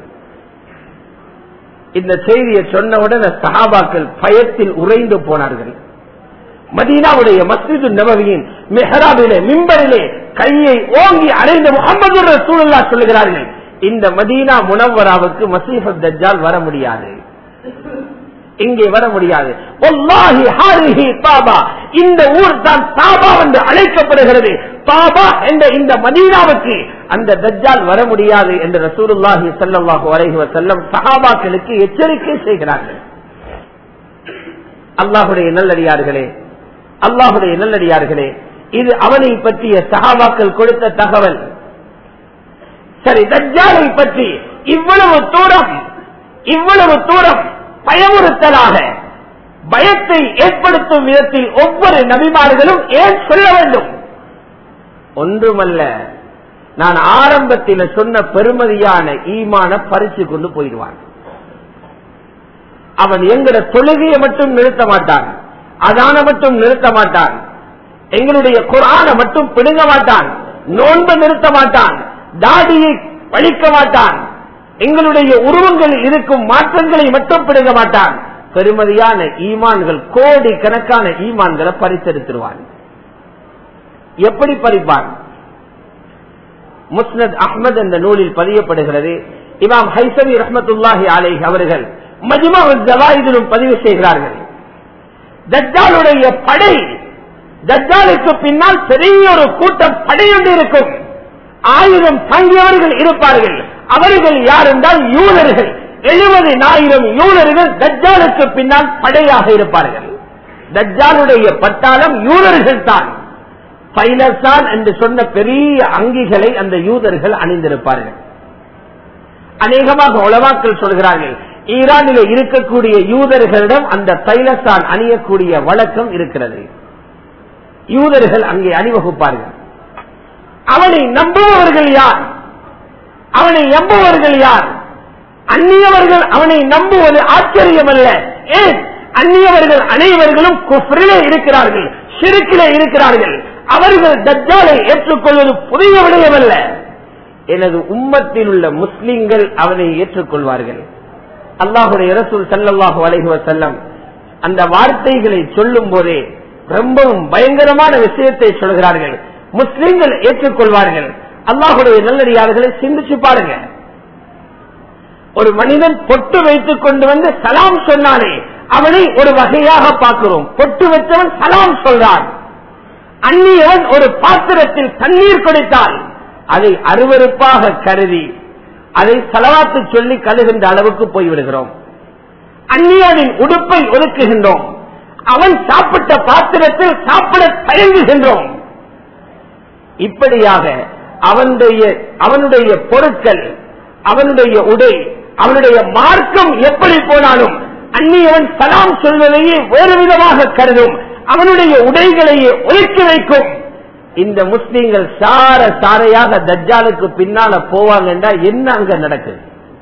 இந்த செய்தியை சொன்னவுடன் சஹாபாக்கள் பயத்தில் உறைந்து போனார்கள். மதீனாவுடைய மஸ்ஜிது நபவியின் மிஹ்ராபிலே மிம்பரிலே கையை ஓங்கி அறைந்த முஹம்மது ரசூலுல்லாஹ் சொல்லுகிறார்கள், இந்த மதீனா முனவ்வராவுக்கு மஸீஹு தஜ்ஜால் வர முடியாது, இங்கே வர முடியாது. வல்லாஹி ஹாரிஹி தாபா, இந்த ஊர் தான் தாபா என்று அழைக்கப்படுகிறது. தாபா என்ற இந்த மதீனாவுக்கு அந்த தஜ்ஜால் வர முடியாது என்று ரசூலுல்லாஹி ஸல்லல்லாஹு அலைஹி வஸல்லம் சஹாபாக்களுக்கு எச்சரிக்கை செய்கிறார்கள். அல்லாஹ்வுடைய நல்லடியார்களே, அல்லாஹ்வுடைய நல்லடியார்களே, இது அவனை பற்றிய சஹாபாக்கள் கொடுத்த தகவல். சரி, தஜ்ஜாலை பற்றி இவ்வளவு தூரம் இவ்வளவு தூரம் பயமுறுத்தலாக பயத்தை ஏற்படுத்தும் விதத்தில் ஒவ்வொரு நபிமார்களும் ஏன் சொல்ல வேண்டும்? ஒன்றுமல்ல, நான் ஆரம்பத்தில் சொன்ன பெருமதியான ஈமான பறிச்சு கொண்டு போயிடுவான். அவன் எங்கட தொழுகையை மட்டும் நிறுத்த மாட்டான், அதான மட்டும் நிறுத்த மாட்டான், எங்களுடைய குர்ஆனை மட்டும் பிடுங்க மாட்டான், நோன்பை நிறுத்த மாட்டான், தாடியை பழிக்க மாட்டான், எங்களுடைய உருவங்களில் இருக்கும் மாற்றங்களை மட்டும் பிடுங்க மாட்டான். பெருமதியான ஈமான்கள், கோடி கணக்கான ஈமான்களை பறித்தெடுத்துருவான். எப்படி பறிப்பான்? முஸ்னத் அஹ்மத் என்ற நூலில் பதியப்படுகிறது. இமாம் ஹைசமி ரஹ்மத்துல்லாஹி அலைஹி அவர்கள் மஜ்மஉ ஸவாயிதிலும் பதிவு செய்கிறார்கள். தஜ்ஜாலுடைய படை, தஜ்ஜாலுக்கு பின்னால் பெரிய ஒரு கூட்டம் படையொன்று இருக்கும். ஆயிரம் தாங்கியவர்கள் இருப்பார்கள். அவர்கள் யார் என்றால் யூதர்கள். எழுபது ஆயிரம் யூதர்கள் தஜ்ஜாலுக்கு பின்னால் படையாக இருப்பார்கள். தஜ்ஜாலுடைய பட்டாளம் யூதர்கள் தான். பைலசான் என்று சொன்ன பெரிய அங்கிகளை அந்த யூதர்கள் அணிந்திருப்பார்கள். அநேகமாக உலமாக்கள் சொல்கிறார்கள், ஈரானில் இருக்கக்கூடிய யூதர்களிடம் அந்த பைலசான் அணியக்கூடிய வழக்கம் இருக்கிறது. யூதர்கள் அங்கே அணிவகுப்பார்கள். அவனை நம்புபவர்கள் யார்? அவனை நம்புவர்கள் யார்? அந்நியவர்கள் அவனை நம்புவது ஆச்சரியம் அல்ல. ஏன்? அந்நியவர்கள் அனைவர்களும் குஃப்ரிலே இருக்கிறார்கள், ஷிர்கிலே இருக்கிறார்கள். அவர்கள் தஜ்ஜாலை ஏற்றுக்கொள்வது புதிய விடயமல்ல. எனது உம்மத்தில் உள்ள முஸ்லிம்கள் அவனை ஏற்றுக்கொள்வார்கள். அல்லாஹுடைய ரசூல் ஸல்லல்லாஹு அலைஹி வஸல்லம் அந்த வார்த்தைகளை சொல்லும் போதே ரொம்பவும் பயங்கரமான விஷயத்தை சொல்கிறார்கள். முஸ்லிம்கள் ஏற்றுக்கொள்வார்கள். அல்லாஹுடைய நல்லடியார்களை சிந்திச்சு பாருங்க. ஒரு மனிதன் பொட்டு வைத்துக் கொண்டு வந்து சலாம் சொன்னானே, அவனை ஒரு வகையாக பார்க்கிறோம். பொட்டு வச்சவன் சலாம் சொல்றான். அந்நியவன் ஒரு பாத்திரத்தில் தண்ணீர் கொடுத்தால் அதை அருவருப்பாக கருதி அதை ஸலவாத்து சொல்லி கழுகின்ற அளவுக்கு போய்விடுகிறோம். அந்நியனின் உடுப்பை ஒதுக்குகின்றோம். அவன் சாப்பிட்ட பாத்திரத்தில் சாப்பிட தயங்குகின்றோம். இப்படியாக அவனுடைய அவனுடைய பொருட்கள், அவனுடைய உடை, அவனுடைய மார்க்கம் எப்படி போனாலும் அந்நியவன் சலாம் சொல்வதையே வேறு விதமாக கருதும், அவனுடைய உடைகளையே ஒதுக்கி வைக்கும். இந்த முஸ்லிம்கள் சார சாரையாக தஜ்ஜாலுக்கு பின்னால போவாங்கன்னா என்ன அங்க நடக்குது?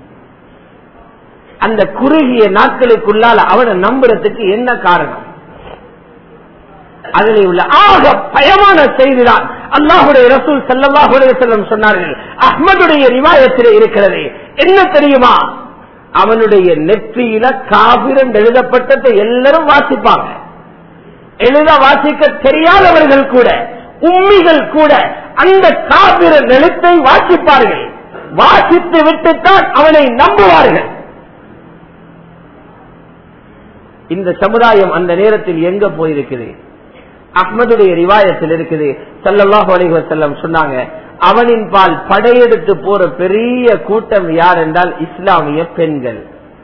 அந்த குறுகிய நாட்களுக்குள்ளால அவனை நம்புறதுக்கு என்ன காரணம்? அதில் உள்ள ஆக பயமான செய்திதான் அல்லாஹுடைய ரசூல் ஸல்லல்லாஹு அலைஹி வஸல்லம் சொன்னார்கள். அஹ்மதுடைய ரிவாயத்திலே இருக்கிறது. என்ன தெரியுமா? அவனுடைய நெற்றியில காபிரன் எழுதப்பட்டதை எல்லாரும் வாசிப்பாங்க. எழுத வாசிக்க தெரியாதவர்கள் கூட, உம்மிகள் கூட அந்த காபிரன் எழுத்தை வாசிப்பார்கள். வாசித்து விட்டுத்தான் அவனை நம்புவார்கள். இந்த சமுதாயம் அந்த நேரத்தில் எங்க போயிருக்குது? அஹ்மதுடைய ரிவாயத்தில் இருக்குது. ஸல்லல்லாஹு அலைஹி வஸல்லம் சொன்னாங்க, அவனின் பால் படையெடுத்து போற பெரிய கூட்டம் யார் என்றால் இஸ்லாமிய பெண்கள்.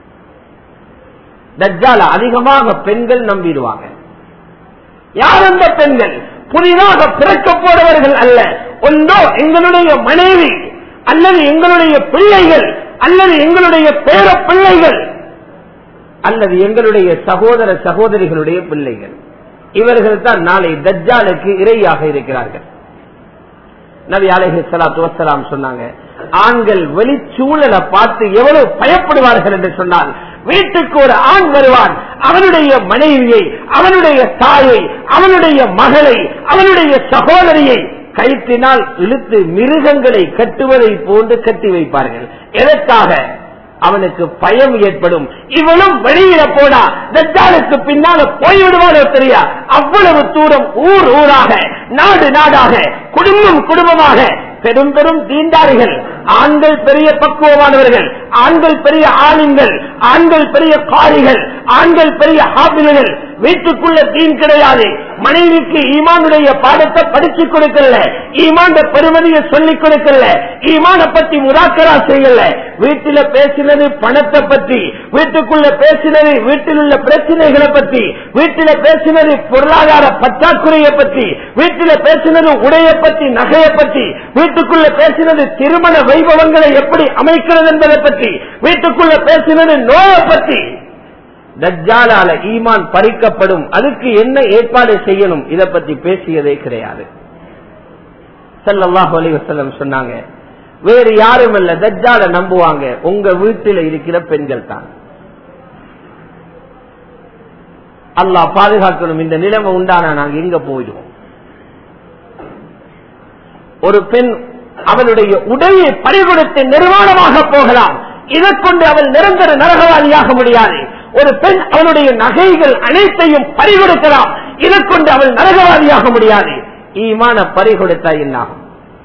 தஜ்ஜால அதிகமாக பெண்கள் நம்பிடுவாங்க. யார் அந்த பெண்கள்? புதிதாக பிறக்க போறவர்கள் அல்ல. ஒன்றோ எங்களுடைய மனைவி, அல்லது எங்களுடைய பிள்ளைகள், அல்லது எங்களுடைய பேர பிள்ளைகள், அல்லது எங்களுடைய சகோதர சகோதரிகளுடைய பிள்ளைகள். இவர்கள் தான் நாளை தஜ்ஜாலுக்கு இரையாக இருக்கிறார்கள். நபி அலைஹிஸ்ஸலாத்து வஸ்ஸலாம் சொன்னாங்க, ஆண்கள் வெளிச்சூழலை பார்த்து எவ்வளவு பயப்படுவார்கள் என்று சொன்னால், வீட்டுக்கு ஒரு ஆண் வருவான், அவனுடைய மனைவியை, அவனுடைய தாயை, அவனுடைய மகளை, அவனுடைய சகோதரியை கயிற்றினால் இழுத்து மிருகங்களை கட்டுவதை போன்று கட்டி வைப்பார்கள். எதற்காக? அவனுக்கு பயம் ஏற்படும். இவனும் வெளியில போனா தஜ்ஜாலுக்கு பின்னால போய்விடுவானோ தெரியா, அவ்வளவு தூரம் ஊர் ஊராக, நாடு நாடாக, குடும்பம் குடும்பமாக பெரும் பெரும் தீண்டாரிகள், ஆண்கள் பெரிய பக்குவமானவர்கள், ஆண்கள் பெரிய ஆலிம்கள், ஆண்கள் பெரிய காரிகள், ஆண்கள் பெரிய ஹாபில்கள், வீட்டுக்குள்ள தீன் கிடையாது. மனைவிக்கு ஈமானுடைய பாடத்தை படிச்சு கொடுக்கல, ஈமான பெருமதியை சொல்லிக் கொடுக்கல, ஈமான பத்தி முராக்கரா செய்யல. வீட்டில பேசினது பணத்தை பத்தி, வீட்டுக்குள்ள பேசினது வீட்டில் உள்ள பிரச்சனைகளை பத்தி, வீட்டில பேசினது பொருளாதார பற்றாக்குறையை பத்தி, வீட்டில பேசினது உடைய பத்தி, நகையை பத்தி, வீட்டுக்குள்ள பேசினது திருமண வைபவங்களை எப்படி அமைக்கிறது என்பதை பற்றி, வீட்டுக்குள்ள பேசினது நோயை பற்றி. தஜ்ஜாலால ஈமான் பறிக்கப்படும், அதுக்கு என்ன ஏற்பாடு செய்யணும், இதை பத்தி பேசியதே கிடையாது. ஸல்லல்லாஹு அலைஹி வஸல்லம் சொன்னாங்க, வேறு யாரும் இல்ல தஜ்ஜால நம்புவாங்க உங்க வீட்டில் இருக்கிற பெண்கள் தான். அல்லாஹ் பாதுகாக்கணும். இந்த நிலைமை உண்டான நாங்க எங்க போயிடுவோம்? ஒரு பெண் அவளுடைய உடையை பறிகொடுத்து நிர்வாணமாக போகலாம், இதை கொண்டு அவள் நிரந்தர நரகவாதியாக முடியாது. ஒரு பெண் அவளுடைய நகைகள் அனைத்தையும் பறிகொடுக்கலாம், இதை கொண்டு அவள் நரகவாதியாக முடியாது. ஈமான பறிகொடுத்தா என்னாகும்?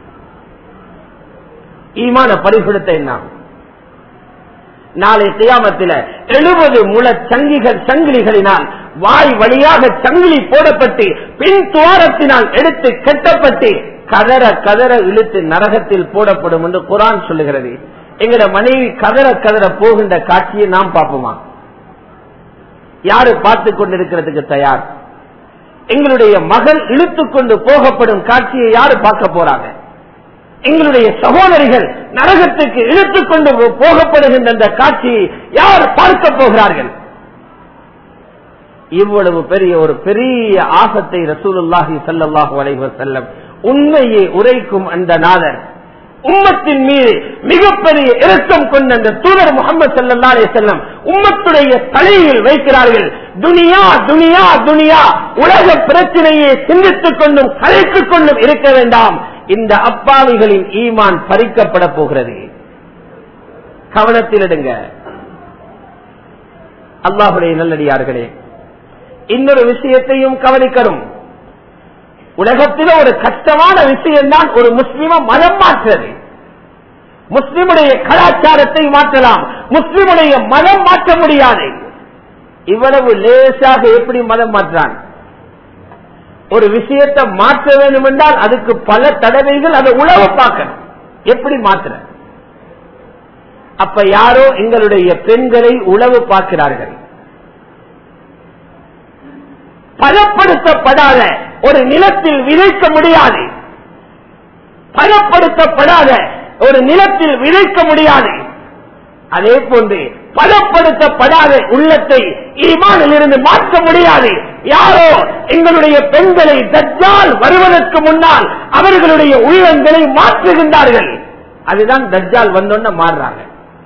ஈமான பறிகொடுத்த என்னாகும்? நாளை கியாமத்தில் எழுபது முழ சங்கிகள் சங்கிலிகளினால் வாய் வழியாக சங்கிலி போடப்பட்டு பின் துவாரத்தினால் எடுத்து கட்டப்பட்டு கதற கதற இழுத்து நரகத்தில் போடப்படும் என்று குர்ஆன் சொல்லுகிறது. எங்களோட மனைவி கதற கதற போகின்ற காட்சியை நாம் பார்ப்போமா? யாரு பார்த்து கொண்டிருக்கிறதுக்கு தயார்? எங்களுடைய மகள் இழுத்துக் கொண்டு போகப்படும் காட்சியை யாரு பார்க்க போறாங்க? எங்களுடைய சகோதரிகள் நரகத்துக்கு இழுத்துக் கொண்டு போகப்படுகின்ற அந்த காட்சியை யார் பார்க்க போகிறார்கள்? இவ்வளவு பெரிய ஒரு பெரிய ஆபத்தை ரசூலுல்லாஹி ஸல்லல்லாஹு அலைஹி வஸல்லம் உண்மையை உரைக்கும் அந்த நாதர், உம்மத்தின் மீது மிகப்பெரிய இரக்கம் கொண்ட அந்த தூதர் முஹம்மது ஸல்லல்லாஹு அலைஹி வஸல்லம் உம்மத்துடைய தலையில் வைக்கிறார்கள். துனியா துனியா துனியா, உலக பிரச்சனையை சிந்தித்துக் கொண்டும் கலைத்துக் கொண்டும் இருக்க வேண்டாம். இந்த அப்பாவிகளின் ஈமான் பறிக்கப்பட போகிறது. கவனத்தில் எடுங்க அல்லாஹ்வுடைய நல்லடியார்களே. இன்னொரு விஷயத்தையும் கவனிக்கணும். உலகத்தில் ஒரு கஷ்டமான விஷயம் தான் ஒரு முஸ்லிம மதம் மாற்றுறது. முஸ்லிமுடைய கலாச்சாரத்தை மாற்றலாம், முஸ்லிமுடைய மதம் மாற்ற முடியாது. இவ்வளவு லேசாக எப்படி மதம் மாற்றான்? ஒரு விஷயத்தை மாற்ற வேண்டும் என்றால் அதுக்கு பல தடவைகள் அதை உழவு பார்க்கணும். எப்படி மாற்ற? அப்ப யாரோ எங்களுடைய பெண்களை உழவு பார்க்கிறார்கள். பதப்படுத்தப்படாத ஒரு நிலத்தில் விதைக்க முடியாது. பலப்படுத்தப்படாத ஒரு நிலத்தில் விதைக்க முடியாது. அதே போன்று பலப்படுத்தப்படாத உள்ளத்தை ஈமானில் இருந்து மாற்ற முடியாது. யாரோ எங்களுடைய பெண்களை தஜ்ஜால் வருவதற்கு முன்னால் அவர்களுடைய உள்ளங்களை மாற்றுகின்றார்கள். அதுதான் தஜ்ஜால் வந்தோன்னு மாறுறாங்க.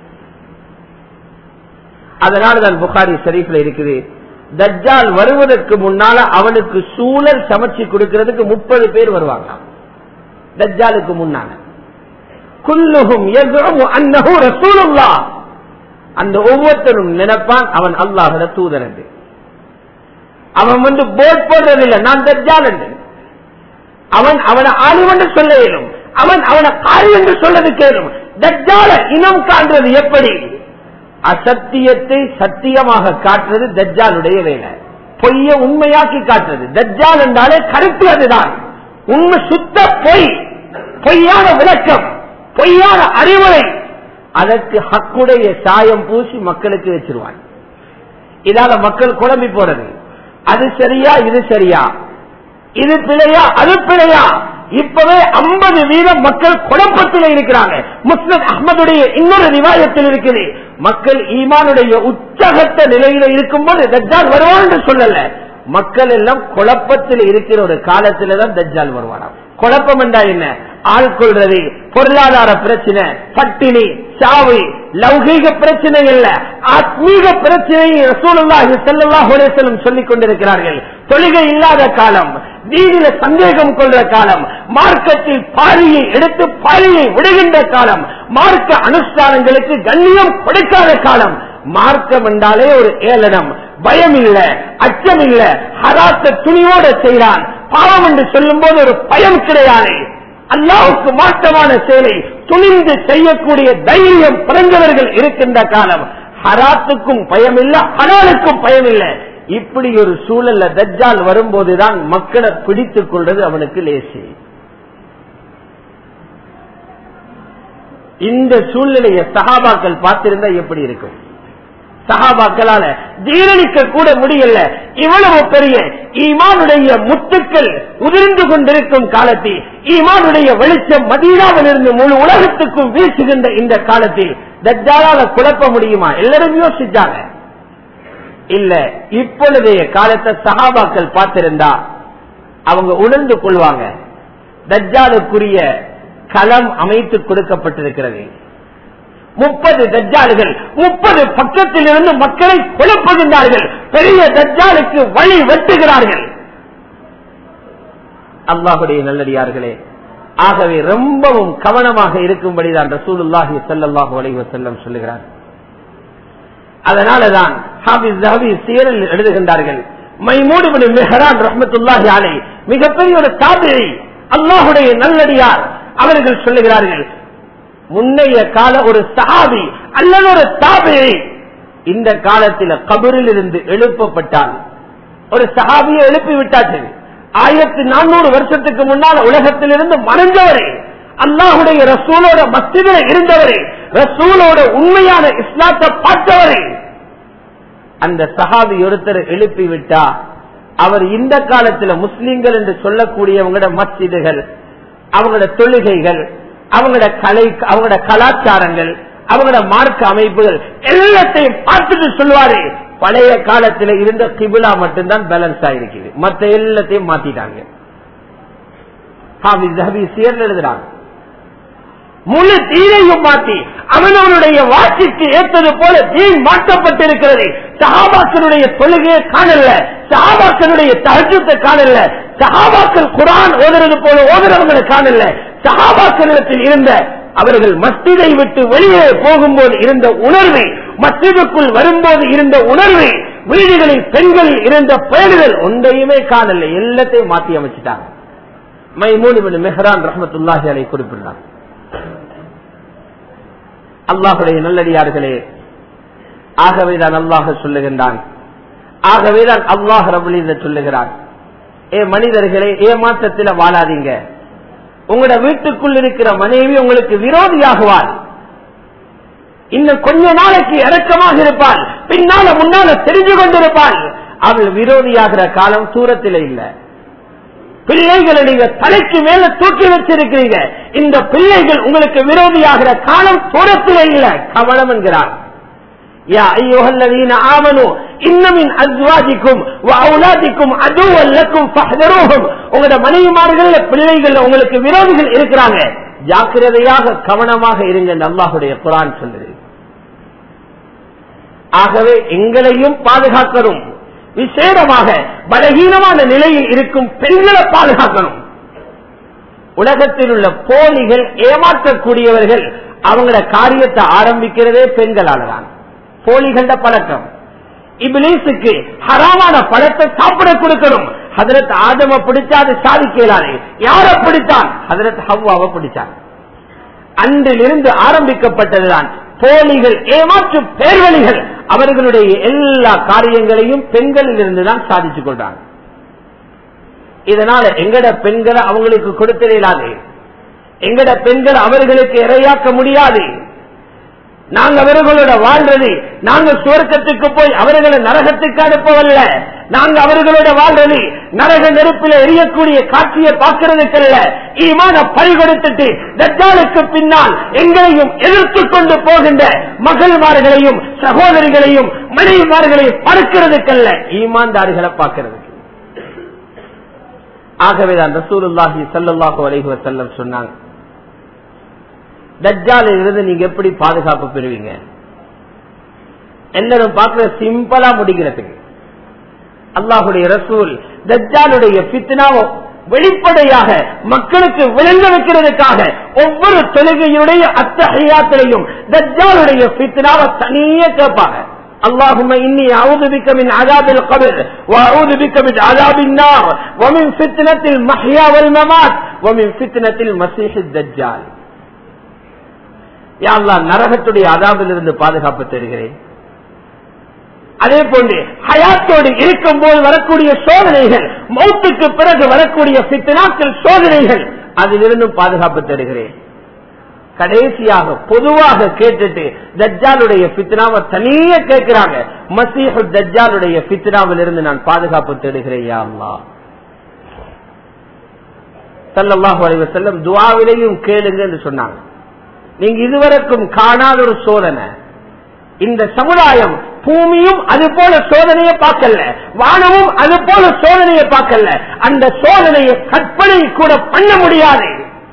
அதனாலதான் புகாரி ஷரீஃப்ல இருக்குது, தஜ்ஜால் வருவதற்கு முன்னால அவனுக்கு சூழல் சமைச்சு கொடுக்கிறதுக்கு முப்பது பேர் வருவாங்க. தஜ்ஜாலுக்கு முன்னால குல்லுஹும் யஸ்உமு அன்னஹு ரசூலுல்லாஹ், அந்த ஒவ்வொருத்தரும் நினைப்பான் அவன் அல்லாஹ்வுடைய தூதர் என்று. அவன் வந்து போட் போடுறதில்லை நான் தஜ்ஜால் என்று. அவன் அவனை ஆலிம் என்று சொல்ல இயலும், அவன் அவனை காரி என்று சொல்லது கேளும். தஜ்ஜால இனம் காண்றது எப்படி? அசத்தியத்தை சத்தியமாக காட்டுறது தஜ்ஜாலுடைய வேலை, பொய்ய உண்மையாக்கி காட்டுறது. தஜ்ஜால் என்றாலே கருத்து அதுதான். உண்மை சுத்த பொய், பொய்யான விளக்கம், பொய்யான அறிவுரை, அதற்கு ஹக்குடைய சாயம் பூசி மக்களுக்கு வச்சிருவான். இதால மக்கள் குழம்பி போறது. அது சரியா இது சரியா, இது பிழையா அது பிழையா. இப்பவே ஐம்பது வீதம் மக்கள் குழப்பத்தில் இருக்கிறாங்க. முஸ்லிம் அஹ்மதுடைய இன்னொரு ரிவாயத்தில் இருக்குது, மக்கள் ஈமானுடைய உச்சகத்த நிலையில இருக்கும்போது தஜ்ஜால் வருவான் என்று சொல்லல, மக்கள் எல்லாம் குழப்பத்தில் இருக்கிற ஒரு காலத்தில்தான் தஜ்ஜால் வருவாராம். குழப்பம் என்றா என்ன? ஆள் கொள்றது, பொருளாதார பிரச்சனை, பட்டினி, சாவு, லௌகீக பிரச்சனை இல்ல, ஆத்மீக பிரச்சனையை ரசூலுல்லாஹி ஸல்லல்லாஹு அலைஹி வஸல்லம் சொல்லிக் கொண்டிருக்கிறார்கள். தொழுகை இல்லாத காலம், தீனில சந்தேகம் கொள்ற காலம், மார்க்கத்தில் பாரியை எடுத்து பாரியை விடுகின்ற காலம், மார்க்க அனுஷ்டானங்களுக்கு கண்ணியம் கொடுக்காத காலம். மார்க்கம் என்றாலே ஒரு ஏளனம், பயம் இல்ல, அச்சம் இல்ல, ஹராத்த துணியோட செய்கிறான். பாவம் என்று சொல்லும் போது ஒரு பயம் கிடையாது. அல்லாஹ்வுக்கு மாற்றமான செயலை துணிந்து செய்யக்கூடிய தைரியம் பிறந்தவர்கள் இருக்கின்ற காலம். ஹராத்துக்கும் பயம் இல்ல, ஹலாலுக்கும் பயம் இல்ல. இப்படி ஒரு சூழல்ல தஜ்ஜால் வரும்போதுதான் மக்களை பிடித்துக் கொள்வது அவனுக்கு லேசி. இந்த சூழ்நிலையை சஹாபாக்கள் பார்த்திருந்தா எப்படி இருக்கும்? சஹாபாக்களால ஜீரணிக்க கூட முடியல. இவ்வளவு பெரிய ஈமானுடைய முத்துக்கள் உதிர்ந்து கொண்டிருக்கும் காலத்தில், ஈமானுடைய வெளிச்சம் மதீனாவில் இருந்து முழு உலகத்துக்கும் வீசுகின்ற இந்த காலத்தில் தஜ்ஜாலால குழப்ப முடியுமா? எல்லாரும் யோசிச்சாங்க. இல்ல, இப்பொழுதைய காலத்தை சஹாபாக்கள் பார்த்திருந்தா அவங்க உணர்ந்து கொள்வாங்க, தஜ்ஜாலுக்குரிய களம் அமைத்து கொடுக்கப்பட்டிருக்கிறது. முப்பது தஜ்ஜால்கள் முப்பது பக்கத்தில் இருந்து மக்களை குழப்புகின்றார்கள், பெரிய தஜ்ஜாலுக்கு வழி வெட்டுகிறார்கள். அல்லாஹ்வுடைய நல்லடியார்களே, ஆகவே ரொம்பவும் கவனமாக இருக்கும்படிதான் ரசூலுல்லாஹி ஸல்லல்லாஹு அலைஹி வஸல்லம் சொல்லுகிறார். அதனாலதான் ஹாஃபிஸ் ஸஹபி சீரில் எழுதுகின்றார்கள், மைமூன் இப்னு மிஹ்ரான் ரஹ்மத்துல்லாஹி அலைஹி மிகப்பெரிய ஒரு தாபிஈ, அல்லாஹ்வுடைய நல்லடியார், அவர்கள் சொல்லுகிறார்கள், முன்னைய கால ஒரு சஹாபி அல்லது ஒரு தாபிஈ இந்த காலத்தில் கபரில் இருந்து எழுப்பப்பட்டால், ஒரு சஹாபியை எழுப்பி விட்டார்கள், ஆயிரத்தி நானூறு வருஷத்துக்கு முன்னால் உலகத்திலிருந்து மறைந்தவரே, அல்லாஹுடைய ரசூலோட மஸ்ஜிதில் இருந்தவரே, ரசூலோட உண்மையான இஸ்லாத்தை பார்த்தவரே, அந்த சஹாபி ஒருத்தர் எழுப்பி விட்டா அவர் இந்த காலத்தில் முஸ்லிம்கள் என்று சொல்லக்கூடியவங்களோட மஸ்ஜிதுகள், அவங்களோட தொழுகைகள், அவங்களோட கலை, அவங்களோட கலாச்சாரங்கள், அவங்களோட மார்க்க அமைப்புகள் எல்லாத்தையும் பார்த்துட்டு சொல்லுவாரு, பழைய காலத்தில் இருந்த கிபிலா மட்டும்தான் பேலன்ஸ் ஆயிருக்குது, மற்ற எல்லாத்தையும் மாத்திட்டாங்க. எழுதுறாங்க, முழு தீனையும் மாற்றி அவனவனுடைய வாட்சிக்கு ஏற்பது போல தீன் மாற்றப்பட்டிருக்கிறது. சஹாபாக்களுடைய தொழுகையை காணல, சஹாபாக்களுடைய தஹஜ்ஜுத்தை காணல, சஹாபாக்கள் குர்ஆன் ஓதுறது போல ஓதுறவங்களை காணல. சஹாபாக்களிடத்தில் இருந்த அவர்கள் மஸ்ஜிதை விட்டு வெளியே போகும்போது இருந்த உணர்வு, மஸ்ஜிதுக்குள் வரும்போது இருந்த உணர்வு, வீடுகளில் பெண்களில் இருந்த பேடுகள் ஒன்றையுமே காணல, எல்லாத்தையும் மாற்றி அமைச்சிட்டாங்க. மைமூன் இப்னு மிஹ்ரான் ரஹ்மத்துல்லாஹி அலைஹி குறிப்பிட்டார். அல்லாஹுடைய நல்லடியார்களே, ஆகவேதான் அல்லாஹ் சொல்லுகின்றான், ஆகவேதான் அல்லாஹ் ரப்பல் இஸ்ஸத் சொல்லுகிறான், ஏ மனிதர்களே, ஏமாற்றத்தில் வாழாதீங்க. உங்களோட வீட்டுக்குள் இருக்கிற மனைவி உங்களுக்கு விரோதியாகுவாள், இன்னும் கொஞ்ச நாளைக்கு இறக்கமாக இருப்பாள், பின்னால முன்னால தெரிஞ்சு கொண்டிருப்பாள். அவள் விரோதியாகிற காலம் தூரத்தில் இல்ல. பிள்ளைகளை நீங்க தலைக்கு மேல தூக்கி வச்சிருக்கிறீங்க. இந்த பிள்ளைகள் உங்களுக்கு விரோதியாகிற காலம் தூரத்திலே இல்ல, கவனம் என்கிறார். யா அய்யுஹல்லதீன ஆமனூ இன்ன மின் அஸ்வாஜிக்கும் வ அவுலாதிக்கும் அதுவல் லக்கும் ஃபஹ்தரூஹும். உங்களுடைய மனைவிமார்கள் பிள்ளைகள் உங்களுக்கு விரோதிகள் இருக்கிறாங்க, ஜாக்கிரதையாக கவனமாக இருங்க என்று அல்லாஹ்வுடைய குர்ஆன் சொல்லுது. ஆகவே எங்களையும் பாதுகாக்கணும், விசேடமாக பலகீனமான நிலையில் இருக்கும் பெண்களை பாதுகாக்கணும். உலகத்தில் உள்ள போலிகள், ஏமாற்றக்கூடியவர்கள் அவங்களோட காரியத்தை ஆரம்பிக்கிறதே பெண்களால்தான். போலிகள பழக்கம். இப்லீசுக்கு ஹராமான பழத்தை சாப்பிட கொடுக்கணும். ஹதரத் ஆதம பிடிச்சா அது சாதிக்கலானே, யார பிடித்தான்? ஹதரத் ஹவ்வாவை பிடிச்சான். அன்றிலிருந்து ஆரம்பிக்கப்பட்டதுதான் போலிகள், ஏமாற்று பேர்வழிகள். அவர்களுடைய எல்லா காரியங்களையும் பெண்களில் இருந்துதான் சாதிச்சுக் கொள்றாங்க. இதனால எங்கட பெண்களை அவங்களுக்கு கொடுத்திடாது, எங்கட பெண்கள் அவர்களுக்கு இரையாக்க முடியாது. நாங்க அவர்களோட வாழ்றது, நாங்க சுவர்க்கத்துக்கு போய் அவர்களை நரகத்துக்கு அனுப்பவல்ல, நாங்க அவர்களோட வாழ்றது நரக நெருப்பில் எரியக்கூடிய காட்சியை பார்க்கிறதுக்கல்ல. ஈமான பறி கொடுத்துட்டு தஜ்ஜாலுக்கு பின்னால் எங்களையும் எதிர்த்து கொண்டு போகின்ற மகள்மார்களையும் சகோதரிகளையும் மனைவிமார்களையும் பார்க்கிறதுக்கல்ல, ஈமான்தாரிகளை பார்க்கிறதுக்கு. ஆகவேதான் ரசூலுல்லாஹி ஸல்லல்லாஹு அலைஹி வஸல்லம் சொன்னாங்க, தஜ்ஜாலில் இருந்து நீங்க எப்படி பாதுகாப்பு பெறுவீங்க? எல்லாரும் பார்க்கிற சிம்பிளா முடிக்கிறதுக்கு அல்லாஹுடைய ரசூல் தஜ்ஜாலுடைய ஃபித்னாவை வெளிப்படையாக மக்களுக்கு விளங்க வைக்கிறதுக்காக ஒவ்வொரு தொழுகையுடைய அத்தஹியாத்திலையும் தஜ்ஜாலுடைய ஃபித்னாவை தனியே கேட்பாங்க. اللهم إني أعوذ بك من عذاب القبر وأعوذ بك من عذاب النار ومن فتنة المحيا والممات ومن فتنة المسيح الدجال. யா அல்லாஹ், நரகத்துடைய அதாபிலிருந்து பாதுகாப்பு தருகிறேன். அதே போன்று ஹயாத்தோடு இருக்கும் போது வரக்கூடிய சோதனைகள், மௌத்துக்கு பிறகு வரக்கூடிய ஃபித்னாக்கள் சோதனைகள், அதிலிருந்து பாதுகாப்பு தருகிறேன். கடைசியாக பொதுவாக கேட்டுட்டு தஜ்ஜாலுடைய ஃபித்னாவை தனியே கேட்கிறாங்க. மசீஹு தஜ்ஜாலுடைய ஃபித்னாவிலிருந்து நான் பாதுகாப்பு தேடுகிறேன் யா அல்லாஹ். ஸல்லல்லாஹு அலைஹி வஸல்லம் துஆவிலையும் கேளுங்க என்று சொன்னாங்க. நீங்க இதுவரைக்கும் காணாத ஒரு சோதனை. இந்த சமுதாயம் பூமியும் அது போல சோதனையை பார்க்கல, வானமும் அது போல சோதனையை பார்க்கல. அந்த சோதனையை கற்பனை கூட பண்ண முடியாது.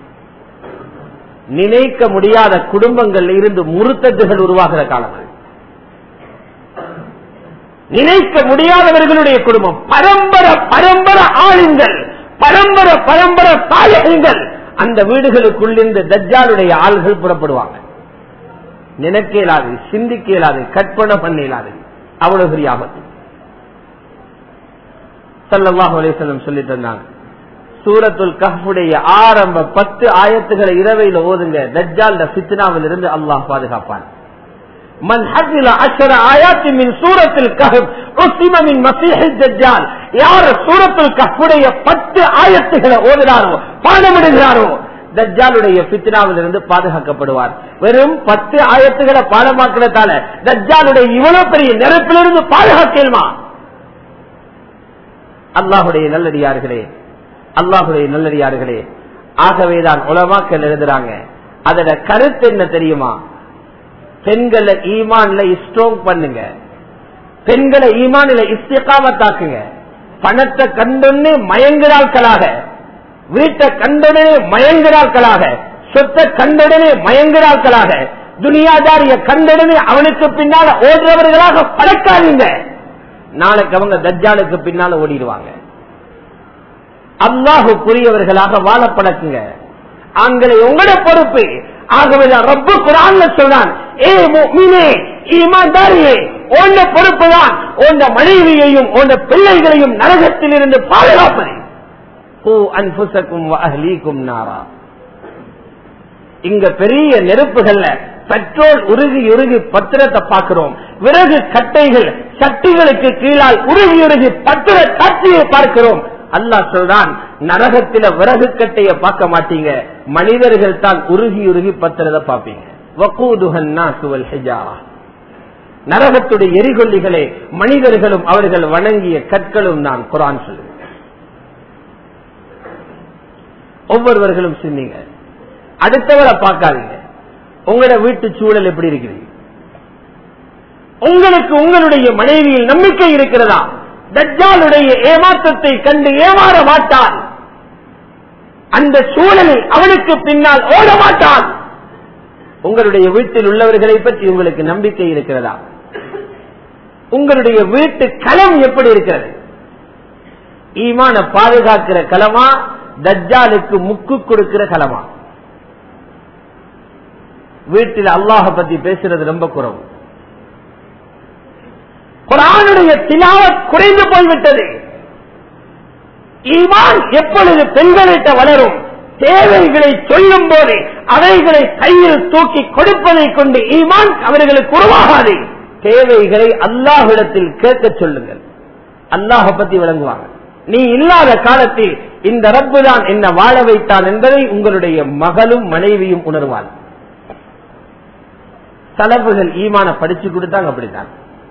நினைக்க முடியாத குடும்பங்கள் இருந்து முறுத்தத்துகள் உருவாகிற காலங்கள், நினைக்க முடியாதவர்களுடைய குடும்பம், பரம்பரை பரம்பரை ஆளுங்கள், பரம்பரை பரம்பரை சாலைகள், அந்த வீடுகளுக்குள்ளிருந்து தஜ்ஜாலுடைய ஆள்கள் புறப்படுவாங்க. நினைக்க இயலாது, சிந்திக்க இயலாது, கற்பனை பண்ண இயலாது. அவ்வளவு பெரிய ஆபத்து. ஸல்லல்லாஹு அலைஹி வஸல்லம் சொல்லி தந்தாங்க, சூரத்துல் கஹ்ஃபுடைய ஆரம்ப பத்து ஆயத்துக்களை இரவையில ஓதுங்க, தஜ்ஜால் ஃபித்னாவில் இருந்து அல்லாஹ் பாதுகாப்பான். மன் ஹஃபில அஷர ஆயாத்தி மின் சூரத்துல் கஹ்ஃப் உஸிம மின் மஸீஹித் தஜ்ஜால். யார் சூரத்துல் கஹ்ஃபுடைய பத்து ஆயத்துக்களை ஓதுறாரோ, பாடமிடுகிறாரோ, தஜ்ஜாலுடைய ஃபித்னாவில் இருந்து பாதுகாக்கப்படுவார். வெறும் பத்து ஆயத்துக்களை பாடமாக்கிறதால தஜ்ஜாலுடைய இவ்வளவு பெரிய நெருப்பிலிருந்து பாதுகாக்கலுமா? அல்லாஹுடைய நல்லடியார்களே, அல்லாஹுடைய நல்லடியார்களே, ஆகவேதான் உலமாக்கள் எழுதுறாங்க. அதோட கருத்து என்ன தெரியுமா? பெண்களை ஈமான்ல ஸ்ட்ராங் பண்ணுங்க, பெண்களை ஈமான்ல இஸ்திகாமத்தாக்குங்க. பணத்தை கண்டொன்னே மயங்குறார்களாக, வீட்டை கண்டொடனே மயங்குறார்களாக, சொத்தை கண்டொடனே மயங்குறார்களாக, துனியாதாரிய கண்டொடனே அவனுக்கு பின்னால ஓடுறவர்களாக பழக்காதீங்க. நாளைக்கு அவங்க தஜ்ஜாலுக்கு பின்னால ஓடிடுவாங்க. அல்லாஹுக்குரியவர்களாக வாழ பழக்குங்க. ஆண்களை உங்களோட பொறுப்பு. ஆகவே ரப்பு குர்ஆன்ல சொல்றான், ஏ முஃமினே, ஈமான்தாரியே, உன்ன பொறுப்பு தான் உன்ன மனைவியையும் உன்ன பிள்ளைகளையும் நரகத்தில் இருந்து பாதுகாப்பது. கூ அன்ஃபுஸக்கும் வ அஹ்லீக்கும் நாரா. இங்க பெரிய நெருப்புகள்ல பெட்ரோல் உருகி உருகி பத்திரத்தை பார்க்கிறோம். விறகு கட்டைகள் சட்டிகளுக்கு கீழால் உருகி உருகி பத்திர காட்சியை பார்க்கிறோம். அல்லாஹ் சொல்றான், நரகத்தில விறகு கட்டைய பார்க்க மாட்டீங்க, மனிதர்கள் தான் உருகி உருகி பத்திரத்தை பார்ப்பீங்க. வகூதுஹன் நாஸு வல் ஹிஜாரா. நரகத்துடைய எரிகொல்லிகளே மனிதர்களும் அவர்கள் வணங்கிய கற்களும் தான் குர்ஆன் சொல்லுது. ஒவ்வொருவர்களும் சிந்திங்க. அடுத்தவரை பார்க்காதீங்க. உங்களோட வீட்டு சூழல் எப்படி இருக்குது? உங்களுக்கு உங்களுடைய மனைவியில் நம்பிக்கை இருக்கிறதா? தஜ்ஜாலுடைய ஏமாற்றத்தை கண்டு ஏமாற மாட்டான். அந்த சூழலில் அவனுக்கு பின்னால் ஓட மாட்டான். உங்களுடைய வீட்டில் உள்ளவர்களை பற்றி உங்களுக்கு நம்பிக்கை இருக்கிறதா? உங்களுடைய வீட்டு களம் எப்படி இருக்கிறது? ஈமான பாதுகாக்கிற களமா, தஜ்ஜாலுக்கு முக்கு கொடுக்கிற களமா? வீட்டில் அல்லாஹ் பத்தி பேசுறது ரொம்ப குறைவு. குர்ஆனுடைய திலாவத் குறைந்து போய்விட்டது. ஈமான் எப்பொழுது பெண்களிட்ட வளரும்? தேவைகளை சொல்லும் போது அவைகளை கையில் தூக்கி கொடுப்பதை கொண்டு ஈமான் அவர்களுக்கு உருவாகாது. தேவைகளை அல்லாஹ்விடத்தில் கேட்க சொல்லுங்கள். அல்லாஹ் பத்தி விளங்குவாங்க. நீ இல்லாத காலத்தில் இந்த ரப்பு தான் என்ன வாழ வைத்தான் என்பதை உங்களுடைய மகளும் மனைவியும் உணர்வாள். சலபுகள் ஈமான படிச்சு கொடுத்தாங்க. அப்படித்தான்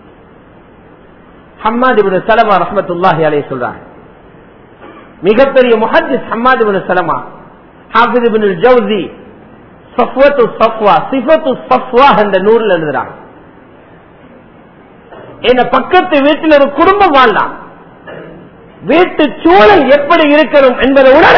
ஹம்மாத் இப்னு சலமா ரஹ்மத்துல்லாஹி அலைஹி சொல்றாங்க. மிகப்பெரிய முஹத்திஸ் ஹம்மாத் இப்னு சலமா, ஹாஃபிஸ் இப்னுல் ஜௌஸி ஸஃவத்து ஸஃவா சிஃபத்து ஸஃவா என்ற நூல்ல எழுதுறாங்க. என்ன பக்கத்து வீட்டில் ஒரு குடும்பம் வாழலாம், வீட்டு சூழல் எப்படி இருக்கணும் என்பதை உணர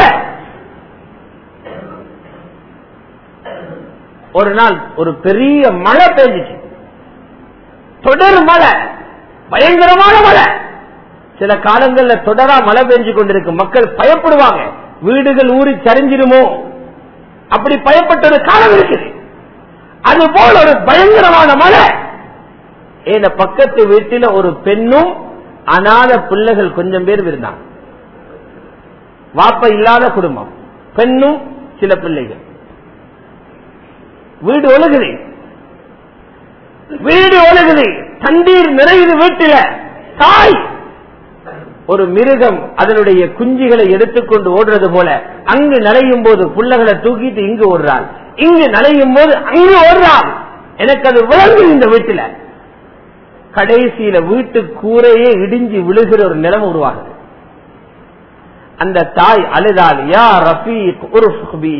ஒரு நாள் ஒரு பெரிய மழை பெய்ஞ்சிச்சு. தொடர் மழை, பயங்கரமான மழை. சில காலங்களில் தொடரா மழை பெஞ்சு கொண்டிருக்கும். மக்கள் பயப்படுவாங்க, வீடுகள் ஊறி சரிஞ்சிருமோ, அப்படி பயப்பட்ட ஒரு காலம் இருக்குது. அது போல ஒரு பயங்கரமான மழை. இந்த பக்கத்து வீட்டில் ஒரு பெண்ணும் அனாத பிள்ளைகள் கொஞ்சம் பேர் இருந்தாங்க. வாப்ப இல்லாத குடும்பம், பெண்ணும் சில பிள்ளைகள். வீடு ஒழுகுது, வீடு ஒழுகுது, தண்ணீர் நிறையுது வீட்டில. தாய் ஒரு மிருகம் அதனுடைய குஞ்சுகளை எடுத்துக்கொண்டு ஓடுறது போல அங்கு நனையும் போது பிள்ளைகளை தூக்கிட்டு இங்கு ஓடுறாள், இங்கு நனையும் போது அங்கு ஓடுறாள். எனக்கு அது விளங்கு. இந்த வீட்டில கடைசியில வீட்டு கூரையே இடிஞ்சு விழுகிற ஒரு நிலைமை உருவாகுது. அந்த தாய் அழுதாள், யா ரஃபீக் உர்ஃபி,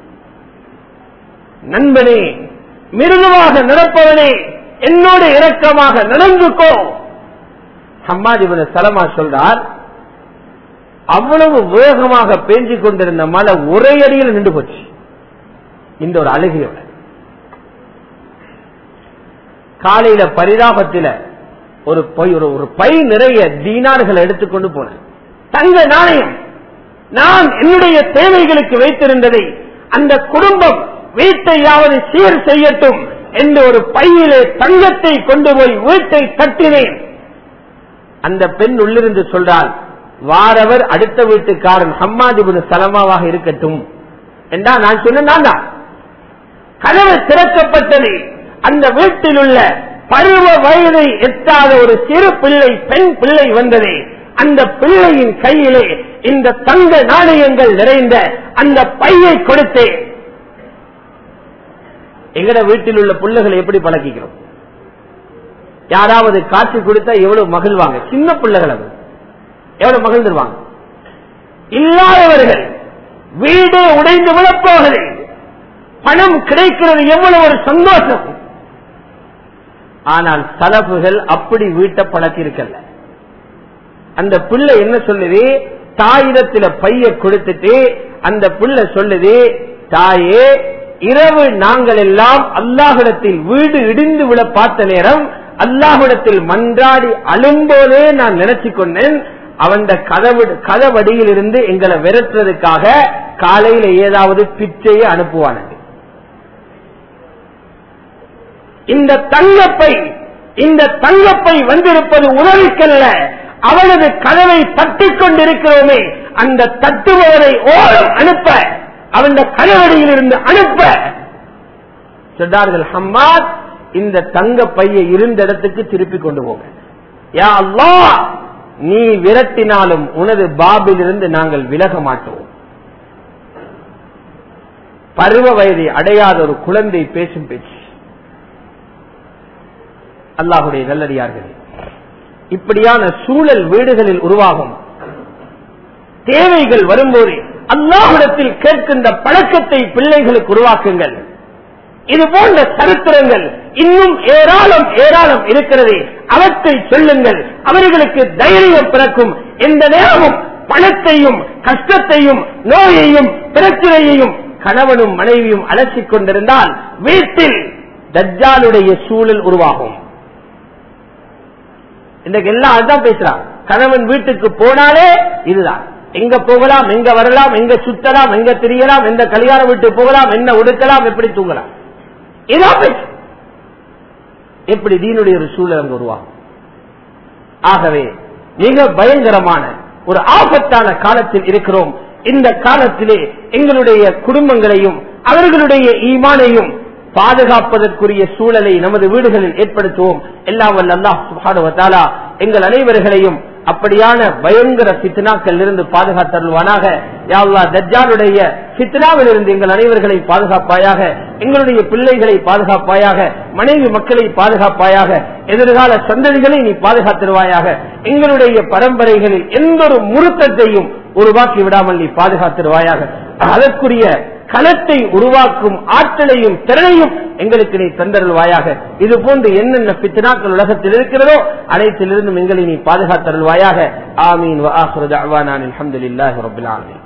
நண்பனே, மிருதுவாக நிரப்பவனே, என்னோட இரக்கமாக நடந்துக்கோ. ஹம்மாத் இப்னு சலமா சொல்றார், அவ்வளவு வேகமாக பேஞ்சு கொண்டிருந்த மழை ஒரே அடியில் நின்று போச்சு. இந்த ஒரு அழுகையோட காலையில பரிதாபத்தில ஒரு பை ஒரு பை நிறைய தீனார்கள் எடுத்துக்கொண்டு போனேன். தங்க நாணயம் நான் என்னுடைய தேவைகளுக்கு வைத்திருந்ததை அந்த குடும்பம் வீட்டையாவது சீர் செய்யட்டும் என்று ஒரு பையிலே தங்கத்தை கொண்டு போய் வீட்டை கட்டினேன். அந்த பெண் உள்ளிருந்து சொல்றாள், வாரவர் அடுத்த வீட்டுக்காரன் ஹம்மாத் இப்னு சலமாவாக இருக்கட்டும் என்றா நான் சொன்னேன். நான் தான் கதவு திறக்கப்பட்டது. அந்த வீட்டில் உள்ள பருவ வயதை எட்டாத ஒரு சிறு பிள்ளை, பெண் பிள்ளை வந்தது. அந்த பிள்ளையின் கையிலே இந்த தங்க நாணயங்கள் நிறைந்த அந்த பையை கொடுத்தேன். எங்கட வீட்டில் உள்ள பிள்ளைகளை எப்படி பழக்கிக்கிறோம்? யாராவது காட்சி கொடுத்தா எவ்வளவு மகிழ்வாங்க. சின்ன பிள்ளைகள் அது எவ்வளவு மகிழ்ந்துருவாங்க. இல்லாதவர்கள் வீடு உடைந்து விழப்போகிறது, பணம் கிடைக்கிறது, எவ்வளவு ஒரு சந்தோஷம். ஆனால் சலப்புகள் அப்படி வீட்டை பழக்கிருக்கல. அந்த பிள்ளை என்ன சொல்லுது, தாயிடத்துல பைய கொடுத்துட்டு அந்த பிள்ளை சொல்லுது, தாயே, இரவு நாங்கள் எல்லாம் அல்லாஹ்விடத்தில் வீடு இடிந்து விழ பார்த்த நேரம் அல்லாஹ்விடத்தில் மன்றாடி அழும்போதே நான் நினைச்சு கொண்டேன், அவன் கதவு கதவடியில் இருந்து எங்களை விரட்டுறதுக்காக காலையில ஏதாவது பிச்சையை அனுப்புவானது. இந்த தங்கப்பை இந்த தங்கப்பை வந்திருப்பது உணவுக்கல்ல, அவனது கதவை தட்டிக் கொண்டிருக்கிறோமே, அந்த தட்டுபவரை ஓரம் அனுப்ப, அவன் கதவடியில் இருந்து அனுப்ப சொன்னார்கள். ஹம்மாத், இந்த தங்க பையை இருந்த இடத்துக்கு திருப்பி கொண்டு போக. யா அல்லாஹ், நீ விரட்டினாலும் உனது பாபில் இருந்து நாங்கள் விலக மாட்டோம். பருவ வயதை அடையாத ஒரு குழந்தை பேசும் பேச்சு. அல்லாஹுடைய நல்லடியார்களே, இப்படியான சூழல் வீடுகளில் உருவாகும். தேவைகள் வரும்போது அல்லாஹ்விடத்தில் கேட்கின்ற பழக்கத்தை பிள்ளைகளுக்கு உருவாக்குங்கள். இது போன்ற சரித்திரங்கள் இன்னும் ஏராளம் ஏராளம் இருக்கிறது. அவற்றை சொல்லுங்கள். அவர்களுக்கு தைரியம் பிறக்கும். எந்த நேரமும் பணத்தையும் கஷ்டத்தையும் நோயையும் பிரச்சனையையும் கணவனும் மனைவியும் அலசிக் கொண்டிருந்தால் வீட்டில் தஜ்ஜாலுடைய சூழல் உருவாகும். இன்றைக்கு எல்லாம் அதுதான் பேசுறான். கணவன் வீட்டுக்கு போனாலே இதுதான். எங்க போகலாம், எங்க வரலாம், எங்க சுத்தலாம், எங்க திரியலாம், எந்த கல்யாண வீட்டுக்கு போகலாம், என்ன உடுக்கலாம், எப்படி தூங்கலாம், இதான் பேசு. எப்படி தீனுடைய ஒரு சூழல் அங்கு உருவாகும். ஆகவே மிக பயங்கரமான ஒரு ஆபத்தான காலத்தில் இருக்கிறோம். இந்த காலத்திலே எங்களுடைய குடும்பங்களையும் அவர்களுடைய ஈமானையும் பாதுகாப்பதற்குரிய சூழலை நமது வீடுகளில் ஏற்படுத்துவோம். எல்லாம் வல்ல அல்லாஹ் சுப்ஹானஹு வ தஆலா எங்கள் அனைவர்களையும் அப்படியான பயங்கர ஃபித்னாக்கள் இருந்து பாதுகாத்தருள்வானாக. யா அல்லாஹ் தஜ்ஜாலுடைய ஃபித்னாவில் இருந்து எங்கள் அனைவர்களை பாதுகாப்பாயாக, எங்களுடைய பிள்ளைகளை பாதுகாப்பாயாக, மனைவி மக்களை பாதுகாப்பாயாக, எதிர்கால சந்ததிகளை நீ பாதுகாத்திருவாயாக. எங்களுடைய பரம்பரைகளில் எந்த ஒரு முறுக்கத்தையும் உருவாக்கி விடாமல் நீ பாதுகாத்திருவாயாக. அதற்குரிய களத்தை உருவாக்கும் ஆற்றலையும் திறனையும் எங்களுக்கு நீ தந்தருள்வாயாக. இது போன்று என்னென்ன ஃபித்னாக்கள் உலகத்தில் இருக்கிறதோ அனைத்திலிருந்தும் எங்களை நீ பாதுகாத்தருள்வாயாக. ஆமீன். வ ஆகிரு தஅவானா அல்ஹம்துலில்லாஹி ரப்பில் ஆலமீன்.